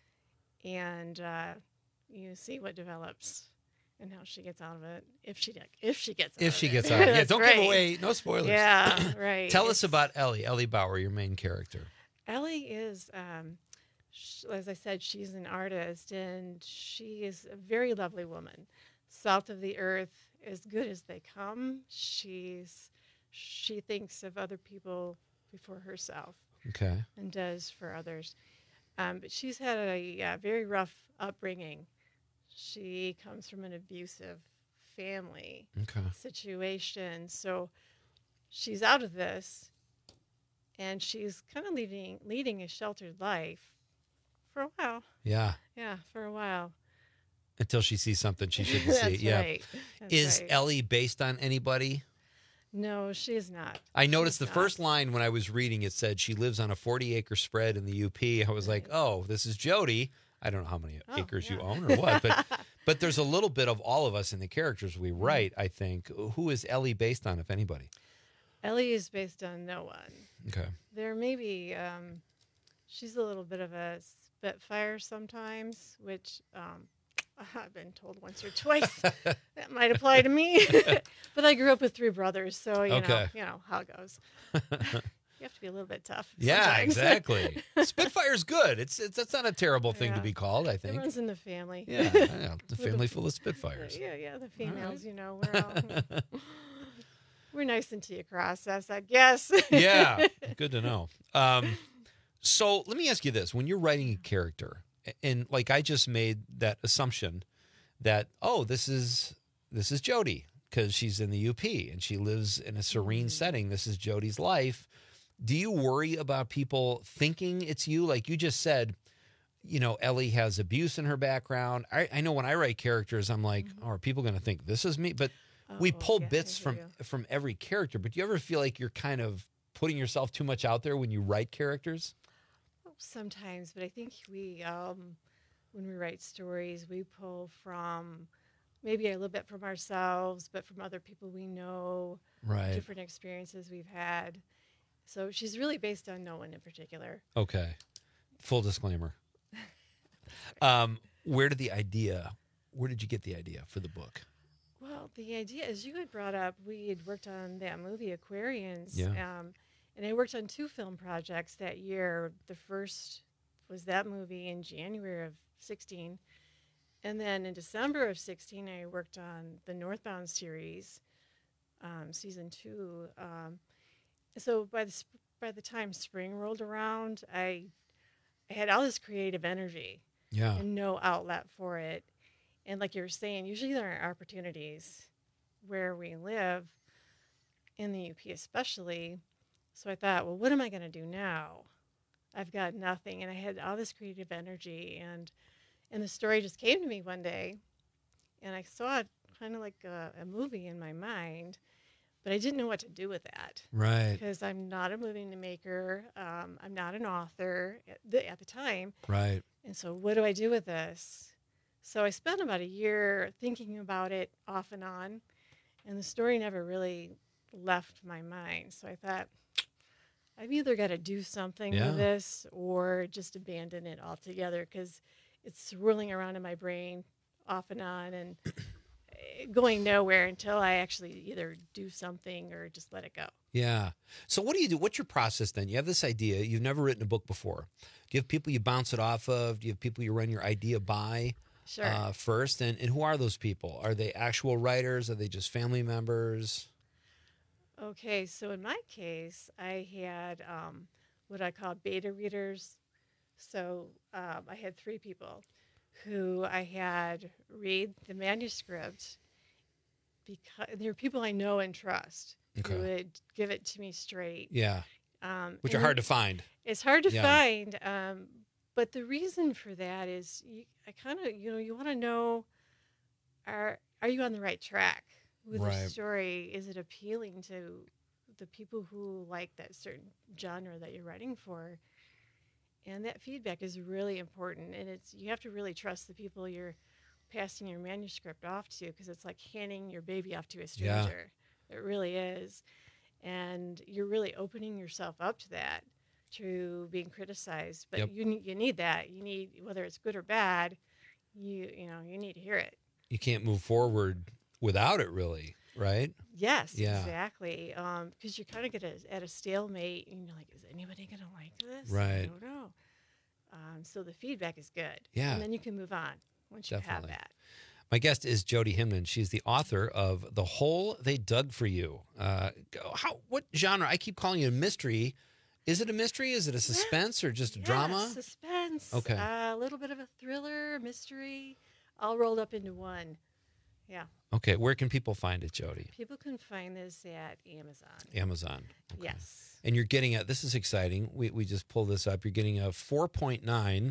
and uh, you see what develops and how she gets out of it, if she if she gets out If of she it. gets out. Yeah, That's don't right. give away. No spoilers. Yeah, right. Tell us It's- about Ellie. Ellie Bauer, your main character. Ellie is, um, sh- as I said, she's an artist, and she is a very lovely woman. Salt of the earth, as good as they come. She's she thinks of other people before herself. Okay. And does for others. Um, but she's had a uh, very rough upbringing. She comes from an abusive family Okay. situation, so she's out of this. And she's kind of leading leading a sheltered life for a while. Yeah. Yeah, for a while. Until she sees something she shouldn't see. That's Yeah. right. That's Is right. Ellie based on anybody? No, she is not. I noticed She's the not. first line when I was reading it said she lives on a forty acre spread in the U P. I was like, oh, this is Jody. I don't know how many Oh, acres you yeah. own or what, but but there's a little bit of all of us in the characters we Mm-hmm. write, I think. Who is Ellie based on, if anybody? Ellie is based on no one. Okay. There may be, um, she's a little bit of a spitfire sometimes, which um, I've been told once or twice that might apply to me. But I grew up with three brothers, so you know, Okay. you know how it goes. You have to be a little bit tough. Yeah, sometimes. exactly. Spitfire's good. It's it's that's not a terrible thing to Yeah. be called, I It think. runs in the family. Yeah, yeah, the With family full of Spitfires. Yeah, yeah, the females, you know, we're all we're nice until you cross us, I guess. Yeah, good to know. Um, so let me ask you this: when you're writing a character, and like I just made that assumption that oh, this is this is Jody because she's in the U P and she lives in a serene setting. This is Jody's life. Do you worry about people thinking it's you? Like you just said, you know, Ellie has abuse in her background. I, I know when I write characters, I'm like, oh, are people going to think this is me? But we Oh, pull yeah, I bits hear from you. from every character. But do you ever feel like you're kind of putting yourself too much out there when you write characters? Sometimes, but I think we, um, when we write stories, we pull from maybe a little bit from ourselves, but from other people we know, Right. different experiences we've had. So she's really based on no one in particular. Okay. Full disclaimer. Um, where did the idea, where did you get the idea for the book? Well, the idea, as you had brought up, we had worked on that movie Aquarians. Yeah. Um, and I worked on two film projects that year. The first was that movie in January of sixteen. And then in December of sixteen, I worked on the Northbound series, um, season two. Um, so by the sp- by the time spring rolled around, I, I had all this creative energy. Yeah. And no outlet for it. And like you were saying, usually there are opportunities where we live, in the U P especially. So I thought, well, what am I going to do now? I've got nothing. And I had all this creative energy. And and the story just came to me one day. And I saw it kind of like a, a movie in my mind. But I didn't know what to do with that. Right. Because I'm not a movie maker. Um, I'm not an author at the, at the time. Right. And so what do I do with this? So I spent about a year thinking about it off and on, and the story never really left my mind. So I thought, I've either got to do something Yeah. with this or just abandon it altogether because it's swirling around in my brain off and on and going nowhere until I actually either do something or just let it go. Yeah. So what do you do? What's your process then? You have this idea. You've never written a book before. Do you have people you bounce it off of? Do you have people you run your idea by? Sure. uh, first. And, and who are those people? Are they actual writers? Are they just family members? Okay, so in my case, I had um, what I call beta readers. So um, I had three people who I had read the manuscript because they're people I know and trust Okay. who would give it to me straight. Yeah. Um, Which are and hard to find. It's hard to Yeah. find, um, but the reason for that is you, I kind of, you know, you want to know, are are you on the right track with Right. the story? Is it appealing to the people who like that certain genre that you're writing for? And that feedback is really important, and it's you have to really trust the people you're passing your manuscript off to, because it's like handing your baby off to a Yeah. stranger. It really is. And you're really opening yourself up to that, to being criticized. But Yep. you need you need that. You need, whether it's good or bad, you you know, you need to hear it. You can't move forward without it, really, right? Yes, Yeah. exactly. Um, because you kind of get a, at a stalemate, and you're like, is anybody going to like this? Right. I don't know. Um, so the feedback is good. Yeah. And then you can move on once you Definitely. have that. My guest is Jody Hinman. She's the author of The Hole They Dug for You. Uh, go- how? What genre? I keep calling it a mystery. Is it a mystery? Is it a suspense or just a Yeah, drama? suspense. Okay. Uh, a little bit of a thriller, mystery, all rolled up into one. Yeah. Okay. Where can people find it, Jody? People can find this at Amazon. Amazon. Okay. Yes. And you're getting a, this is exciting. We, we just pulled this up. You're getting a four point nine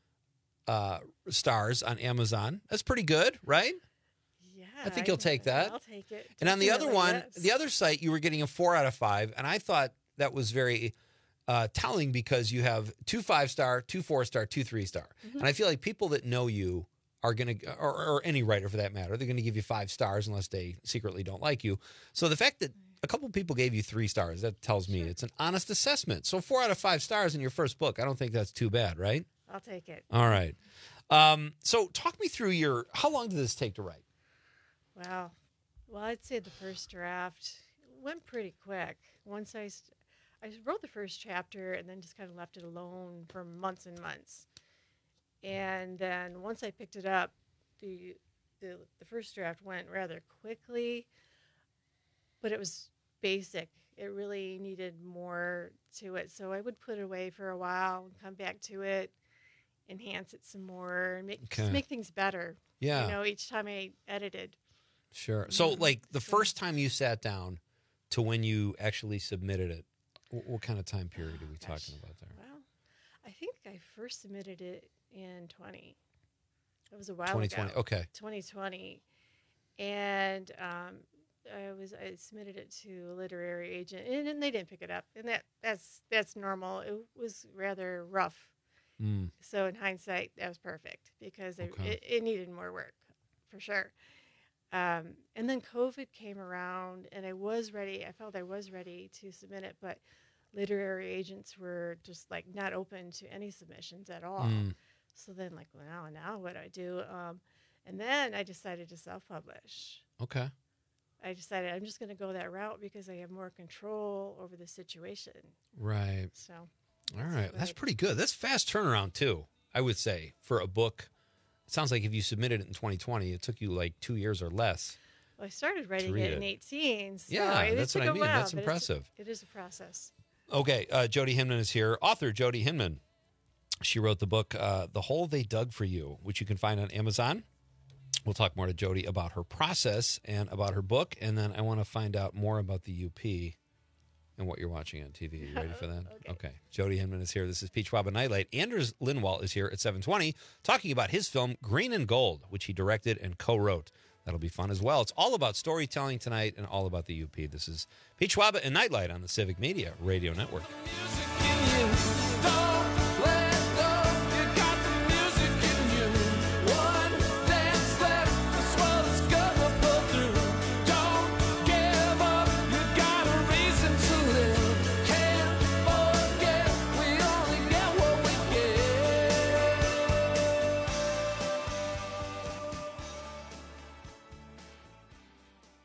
uh, stars on Amazon. That's pretty good, right? Yeah. I think you'll take that. I'll take it. And on the other Definitely, one, yes. the other site, you were getting a four out of five. And I thought that was very uh, telling because you have two five star, two four star, two three star. Mhm. And I feel like people that know you are going to, or, or any writer for that matter, they're going to give you five stars unless they secretly don't like you. So the fact that a couple people gave you three stars, that tells me it's an honest assessment. So four out of five stars in your first book, I don't think that's too bad, right? I'll take it. All right. Um, so talk me through your, how long did this take to write? Wow. Well, I'd say the first draft went pretty quick. Once I, st- I wrote the first chapter and then just kind of left it alone for months and months. And then once I picked it up, the the, the first draft went rather quickly, but it was basic. It really needed more to it. So I would put it away for a while and come back to it, enhance it some more, and make, just Okay. make things better. Yeah. You know, each time I edited. Sure. So, Mhm. like the first time you sat down to when you actually submitted it, what, what kind of time period are we talking about there? Well, I think I first submitted it in twenty. It was a while twenty twenty. ago. Okay. twenty twenty. And um, I was I submitted it to a literary agent, and, and they didn't pick it up. And that that's that's normal. It was rather rough. Mm. So in hindsight, that was perfect because it, Okay. it, it needed more work, for sure. Um, and then COVID came around, and I was ready. I felt I was ready to submit it, but literary agents were just like not open to any submissions at all. Mm. So then, like, well, now, now what do I do? Um, and then I decided to self-publish. Okay. I decided I'm just going to go that route because I have more control over the situation. Right. So. All right. what That's I- pretty good. That's fast turnaround too, I would say, for a book. It sounds like if you submitted it in twenty twenty, it took you like two years or less. Well, I started writing read it in it. eighteen. So Yeah, it that's took what I a mean. while, That's but it's- impressive. It is a process. Okay. Uh, Jody Hinman is here. Author Jody Hinman. She wrote the book, uh, The Hole They Dug for You, which you can find on Amazon. We'll talk more to Jody about her process and about her book. And then I want to find out more about the U P and what you're watching on T V. You ready for that? Okay. Okay. Jody Hinman is here. This is Peach Wabba Nightlight. Anders Lindwall is here at seven twenty talking about his film Green and Gold, which he directed and co-wrote. That'll be fun as well. It's all about storytelling tonight and all about the U P. This is Peach Wabba and Nightlight on the Civic Media Radio Network.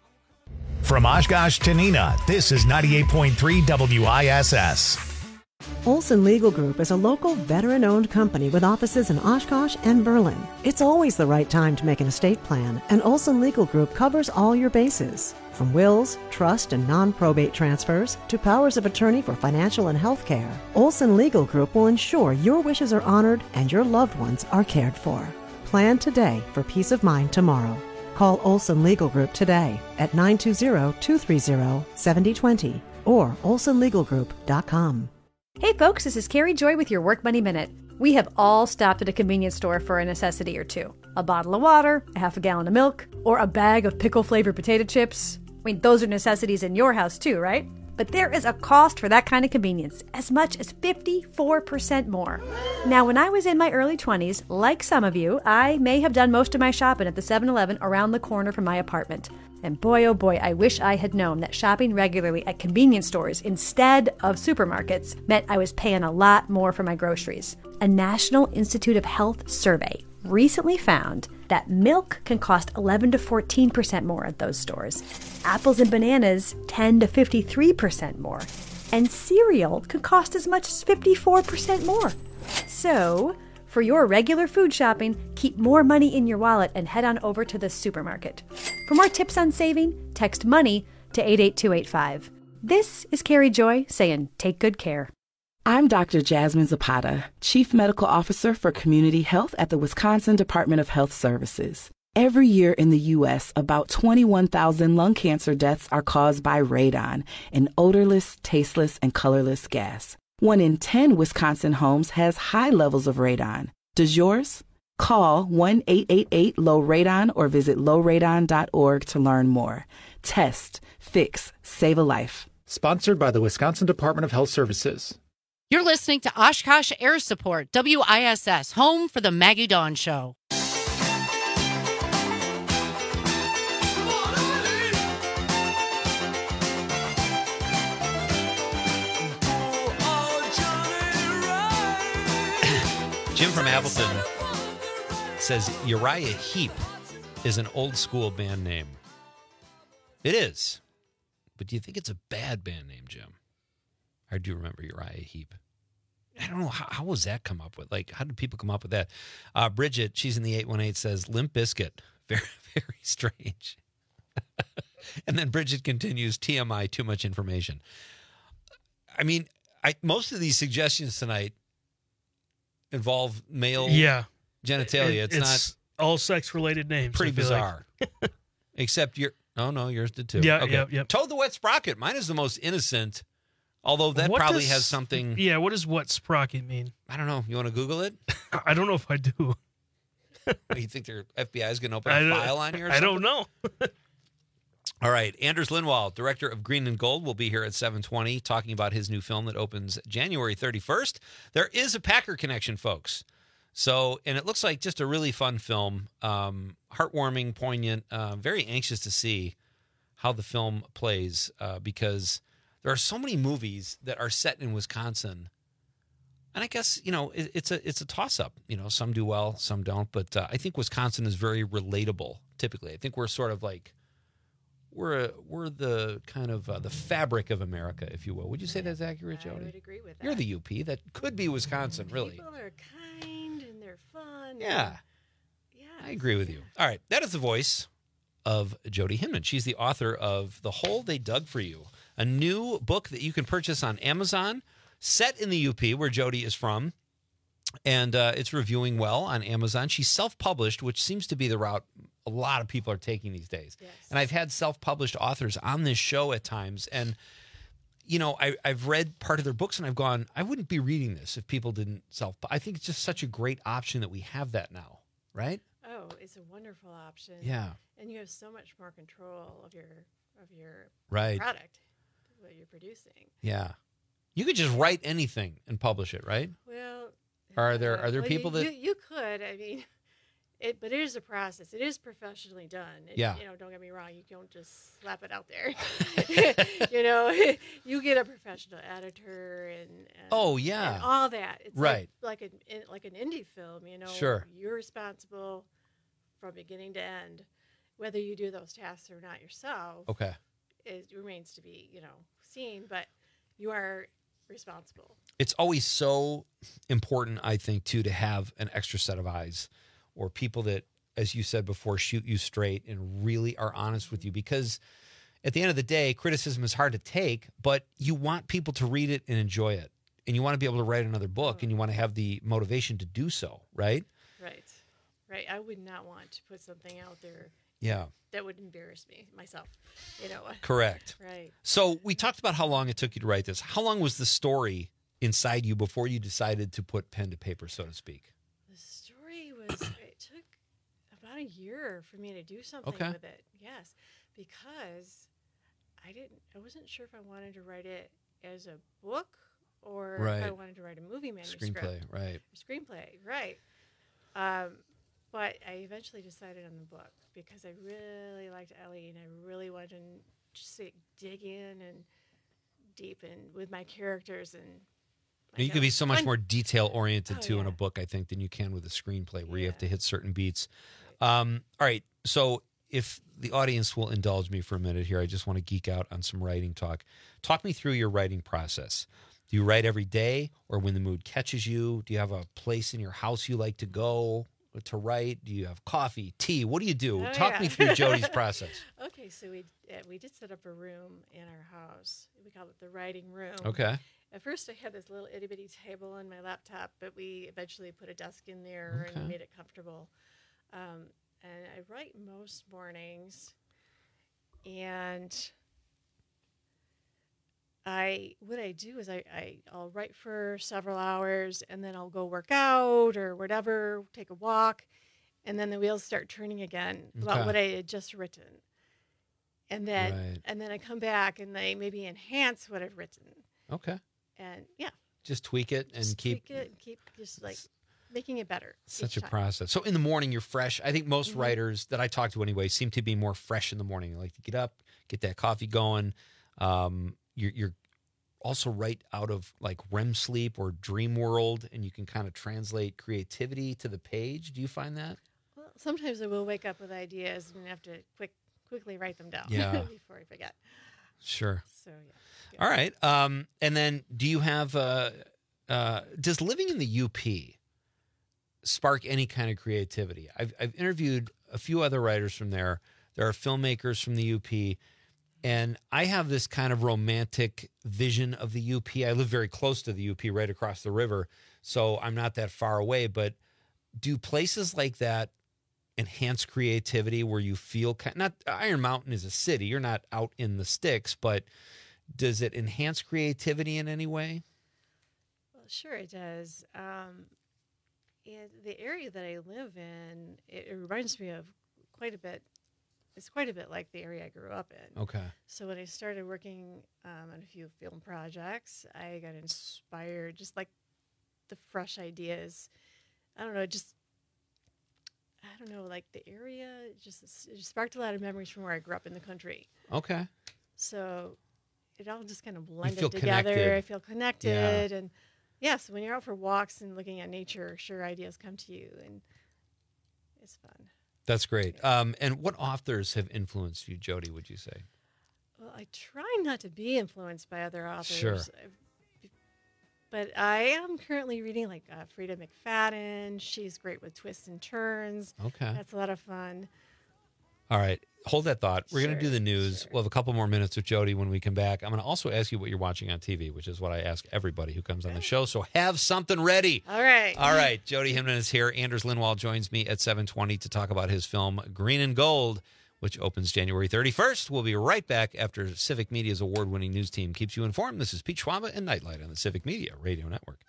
From Oshkosh to Neenah, this is ninety-eight point three W I S S. Olson Legal Group is a local veteran-owned company with offices in Oshkosh and Berlin. It's always the right time to make an estate plan, and Olson Legal Group covers all your bases. From wills, trust, and non-probate transfers to powers of attorney for financial and health care, Olson Legal Group will ensure your wishes are honored and your loved ones are cared for. Plan today for peace of mind tomorrow. Call Olson Legal Group today at nine two zero, two three zero, seven zero two zero or olson legal group dot com. Hey folks, this is Carrie Joy with your Work Money Minute. We have all stopped at a convenience store for a necessity or two. A bottle of water, a half a gallon of milk, or a bag of pickle-flavored potato chips. I mean, those are necessities in your house too, right? But there is a cost for that kind of convenience, as much as fifty-four percent more. Now, when I was in my early twenties, like some of you, I may have done most of my shopping at the seven eleven around the corner from my apartment. And boy, oh boy, I wish I had known that shopping regularly at convenience stores instead of supermarkets meant I was paying a lot more for my groceries. A National Institute of Health survey recently found that milk can cost eleven to fourteen percent more at those stores. Apples and bananas ten to fifty-three percent more. And cereal can cost as much as fifty-four percent more. So, for your regular food shopping, keep more money in your wallet and head on over to the supermarket. For more tips on saving, text MONEY to eight eight two eight five. This is Carrie Joy saying take good care. I'm Doctor Jasmine Zapata, Chief Medical Officer for Community Health at the Wisconsin Department of Health Services. Every year in the U S, about twenty-one thousand lung cancer deaths are caused by radon, an odorless, tasteless, and colorless gas. One in ten Wisconsin homes has high levels of radon. Does yours? Call one eight eight eight low radon or visit low radon dot org to learn more. Test, fix, save a life. Sponsored by the Wisconsin Department of Health Services. You're listening to Oshkosh Air Support, W I S S, home for the Maggie Dawn Show. Jim from Appleton says Uriah Heep is an old school band name. It is. But do you think it's a bad band name, Jim? I do remember Uriah Heep. I don't know. How, how was that come up with? Like, how did people come up with that? Uh, Bridget, she's in the eight one eight, says Limp Bizkit. Very, very strange. And then Bridget continues, T M I, too much information. I mean, I, most of these suggestions tonight involve male yeah. genitalia. It, it's, it's not all sex-related names. Pretty bizarre. Like. Except your, oh no, yours did too. Yeah, okay. yeah, yeah. Toad the Wet Sprocket. Mine is the most innocent, although that what probably does, has something. Yeah, what does wet sprocket mean? I don't know. You want to Google it? I don't know if I do. You think their F B I is going to open I a file on you or I something? don't know. All right. Anders Lindwall, director of Green and Gold, will be here at seven twenty talking about his new film that opens January thirty-first. There is a Packer connection, folks. So, and it looks like just a really fun film, um, heartwarming, poignant, uh, very anxious to see how the film plays uh, because there are so many movies that are set in Wisconsin. And I guess, you know, it, it's a it's a toss-up. You know, some do well, some don't. But uh, I think Wisconsin is very relatable, typically. I think we're sort of like, we're a, we're the kind of uh, the fabric of America, if you will. Would you say that's accurate, Jody? I would agree with that. You're the U P. That could be Wisconsin, really. People are kind and they're fun. Yeah. And, yeah. I agree with you. All right. That is the voice of Jody Hinman. She's the author of The Hole They Dug for You, a new book that you can purchase on Amazon, set in the U P, where Jody is from. And uh, it's reviewing well on Amazon. She's self-published, which seems to be the route a lot of people are taking these days. Yes. And I've had self-published authors on this show at times. And, you know, I, I've read part of their books and I've gone, I wouldn't be reading this if people didn't self. I think it's just such a great option that we have that now, right? Oh, it's a wonderful option. Yeah. And you have so much more control of your of your right. product, what you're producing. Yeah. You could just write anything and publish it, right? Well, are there are there well, people you, that you, you could? I mean, it, but it is a process. It is professionally done. It, yeah. You know, don't get me wrong. You don't just slap it out there. You know, you get a professional editor and, and oh yeah, and all that. It's right. Like, like an like an indie film. You know, sure. You're responsible from beginning to end. Whether you do those tasks or not yourself, okay, it remains to be, you know, seen. But you are responsible. It's always so important, I think, too, to have an extra set of eyes or people that, as you said before, shoot you straight and really are honest with you, because at the end of the day, criticism is hard to take, but you want people to read it and enjoy it. And you want to be able to write another book, oh. and you want to have the motivation to do so, right? Right. Right. I would not want to put something out there yeah. that would embarrass me, myself, you know. Correct. Right. So we talked about how long it took you to write this. How long was the story inside you before you decided to put pen to paper, so to speak? The story was, it took about a year for me to do something okay. with it. Yes. Because I didn't, I wasn't sure if I wanted to write it as a book or right. if I wanted to write a movie manuscript. Screenplay, right. Or screenplay, right. Um, but I eventually decided on the book because I really liked Ellie and I really wanted to just dig in and deepen with my characters. And you like can be so much fun. more detail-oriented, Oh, too, yeah. in a book, I think, than you can with a screenplay where Yeah. you have to hit certain beats. Um, all right, so if the audience will indulge me for a minute here, I just want to geek out on some writing talk. Talk me through your writing process. Do you write every day or when the mood catches you? Do you have a place in your house you like to go to write? Do you have coffee, tea? What do you do? Oh, Talk yeah. me through Jody's process. Okay, so we uh, we did set up a room in our house. We call it the writing room. Okay. At first, I had this little itty bitty table and my laptop, but we eventually put a desk in there Okay. and made it comfortable. Um, and I write most mornings, and I what I do is I, I I'll write for several hours, and then I'll go work out or whatever, take a walk, and then the wheels start turning again about Okay. what I had just written. And then Right. and then I come back and they maybe enhance what I've written. Okay. And yeah, Just tweak it and just keep tweak it and keep just like making it better. such each a time. process. So in the morning, you're fresh. I think most Mhm. writers that I talk to anyway seem to be more fresh in the morning. They like to get up, get that coffee going. Um, you're, you're also right out of like R E M sleep or dream world, and you can kind of translate creativity to the page. Do you find that? Well, sometimes I will wake up with ideas and have to quick quickly write them down Yeah. before I forget. Sure. So yeah. All right. Um, and then do you have, uh, uh, does living in the U P spark any kind of creativity? I've, I've interviewed a few other writers from there. There are filmmakers from the U P, and I have this kind of romantic vision of the U P. I live very close to the U P, right across the river, so I'm not that far away. But do places like that enhance creativity where you feel kind not Iron Mountain is a city, you're not out in the sticks, but does it enhance creativity in any way? Well, sure it does. Um, and the area that I live in, it, it reminds me of quite a bit. It's quite a bit like the area I grew up in. Okay. So when I started working um, on a few film projects, I got inspired, just like the fresh ideas. I don't know, just I don't know, like the area just it just sparked a lot of memories from where I grew up in the country. Okay. So it all just kind of blended feel together. connected. I feel connected, and yes, when you're out for walks and looking at nature, sure, ideas come to you, and it's fun. That's great. Um, and what authors have influenced you, Jody, would you say? Well, I try not to be influenced by other authors. Sure. I've- But I am currently reading like uh, Frida McFadden. She's great with twists and turns. Okay. That's a lot of fun. All right. Hold that thought. We're going to Sure, do the news. We'll have a couple more minutes with Jody when we come back. I'm going to also ask you what you're watching on T V, which is what I ask everybody who comes on the show. So have something ready. All right. All right. Jody Himman is here. Anders Lindwall joins me at seven twenty to talk about his film Green and Gold, which opens January thirty-first. We'll be right back after Civic Media's award-winning news team keeps you informed. This is Pete Schwaba and Nightlight on the Civic Media Radio Network.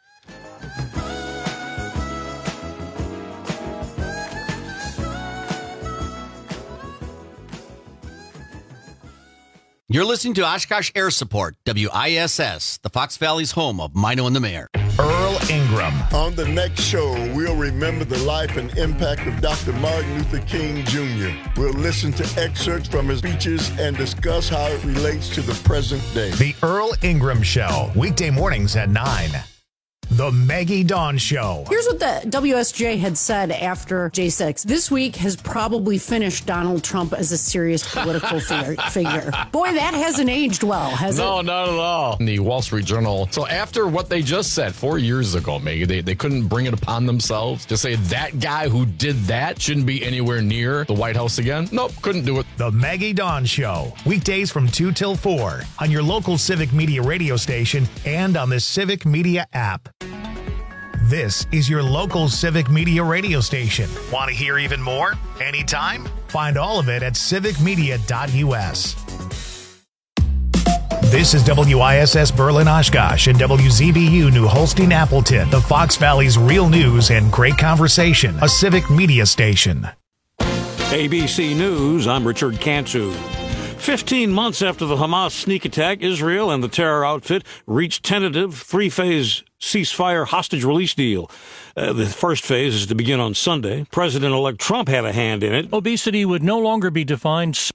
You're listening to Oshkosh Air Support, W I S S, the Fox Valley's home of Mino and the Mayor. Earl Ingram. On the next show, we'll remember the life and impact of Doctor Martin Luther King Junior We'll listen to excerpts from his speeches and discuss how it relates to the present day. The Earl Ingram Show, weekday mornings at nine. The Maggie Dawn Show. Here's what the W S J had said after J six. This week has probably finished Donald Trump as a serious political figure. figure. Boy, that hasn't aged well, has no, it? No, not at all. In the Wall Street Journal. So after what they just said four years ago, Maggie, they, they couldn't bring it upon themselves to say that guy who did that shouldn't be anywhere near the White House again. Nope, couldn't do it. The Maggie Dawn Show. Weekdays from two till four on your local Civic Media radio station and on the Civic Media app. This is your local Civic Media radio station. Want to hear even more? Anytime? Find all of it at civic media dot u s. This is W I S S Berlin Oshkosh and W Z B U New Holstein Appleton, the Fox Valley's real news and great conversation, a Civic Media station. A B C News, I'm Richard Cantu. Fifteen months after the Hamas sneak attack, Israel and the terror outfit reached tentative three-phase ceasefire hostage release deal. Uh, the first phase is to begin on Sunday. President-elect Trump had a hand in it. Obesity would no longer be defined.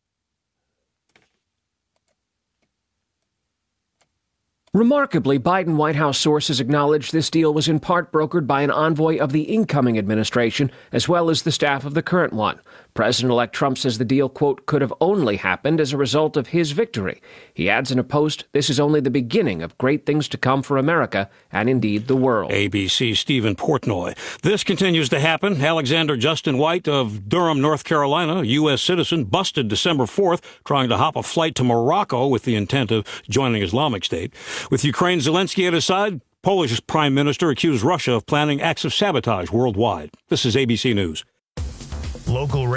Remarkably, Biden White House sources acknowledged this deal was in part brokered by an envoy of the incoming administration, as well as the staff of the current one. President-elect Trump says the deal, quote, could have only happened as a result of his victory. He adds in a post, this is only the beginning of great things to come for America and indeed the world. A B C Stephen Portnoy. This continues to happen. Alexander Justin White of Durham, North Carolina, U S citizen, busted December fourth trying to hop a flight to Morocco with the intent of joining Islamic State. With Ukraine's Zelensky at his side, Polish Prime Minister accused Russia of planning acts of sabotage worldwide. This is A B C News. Local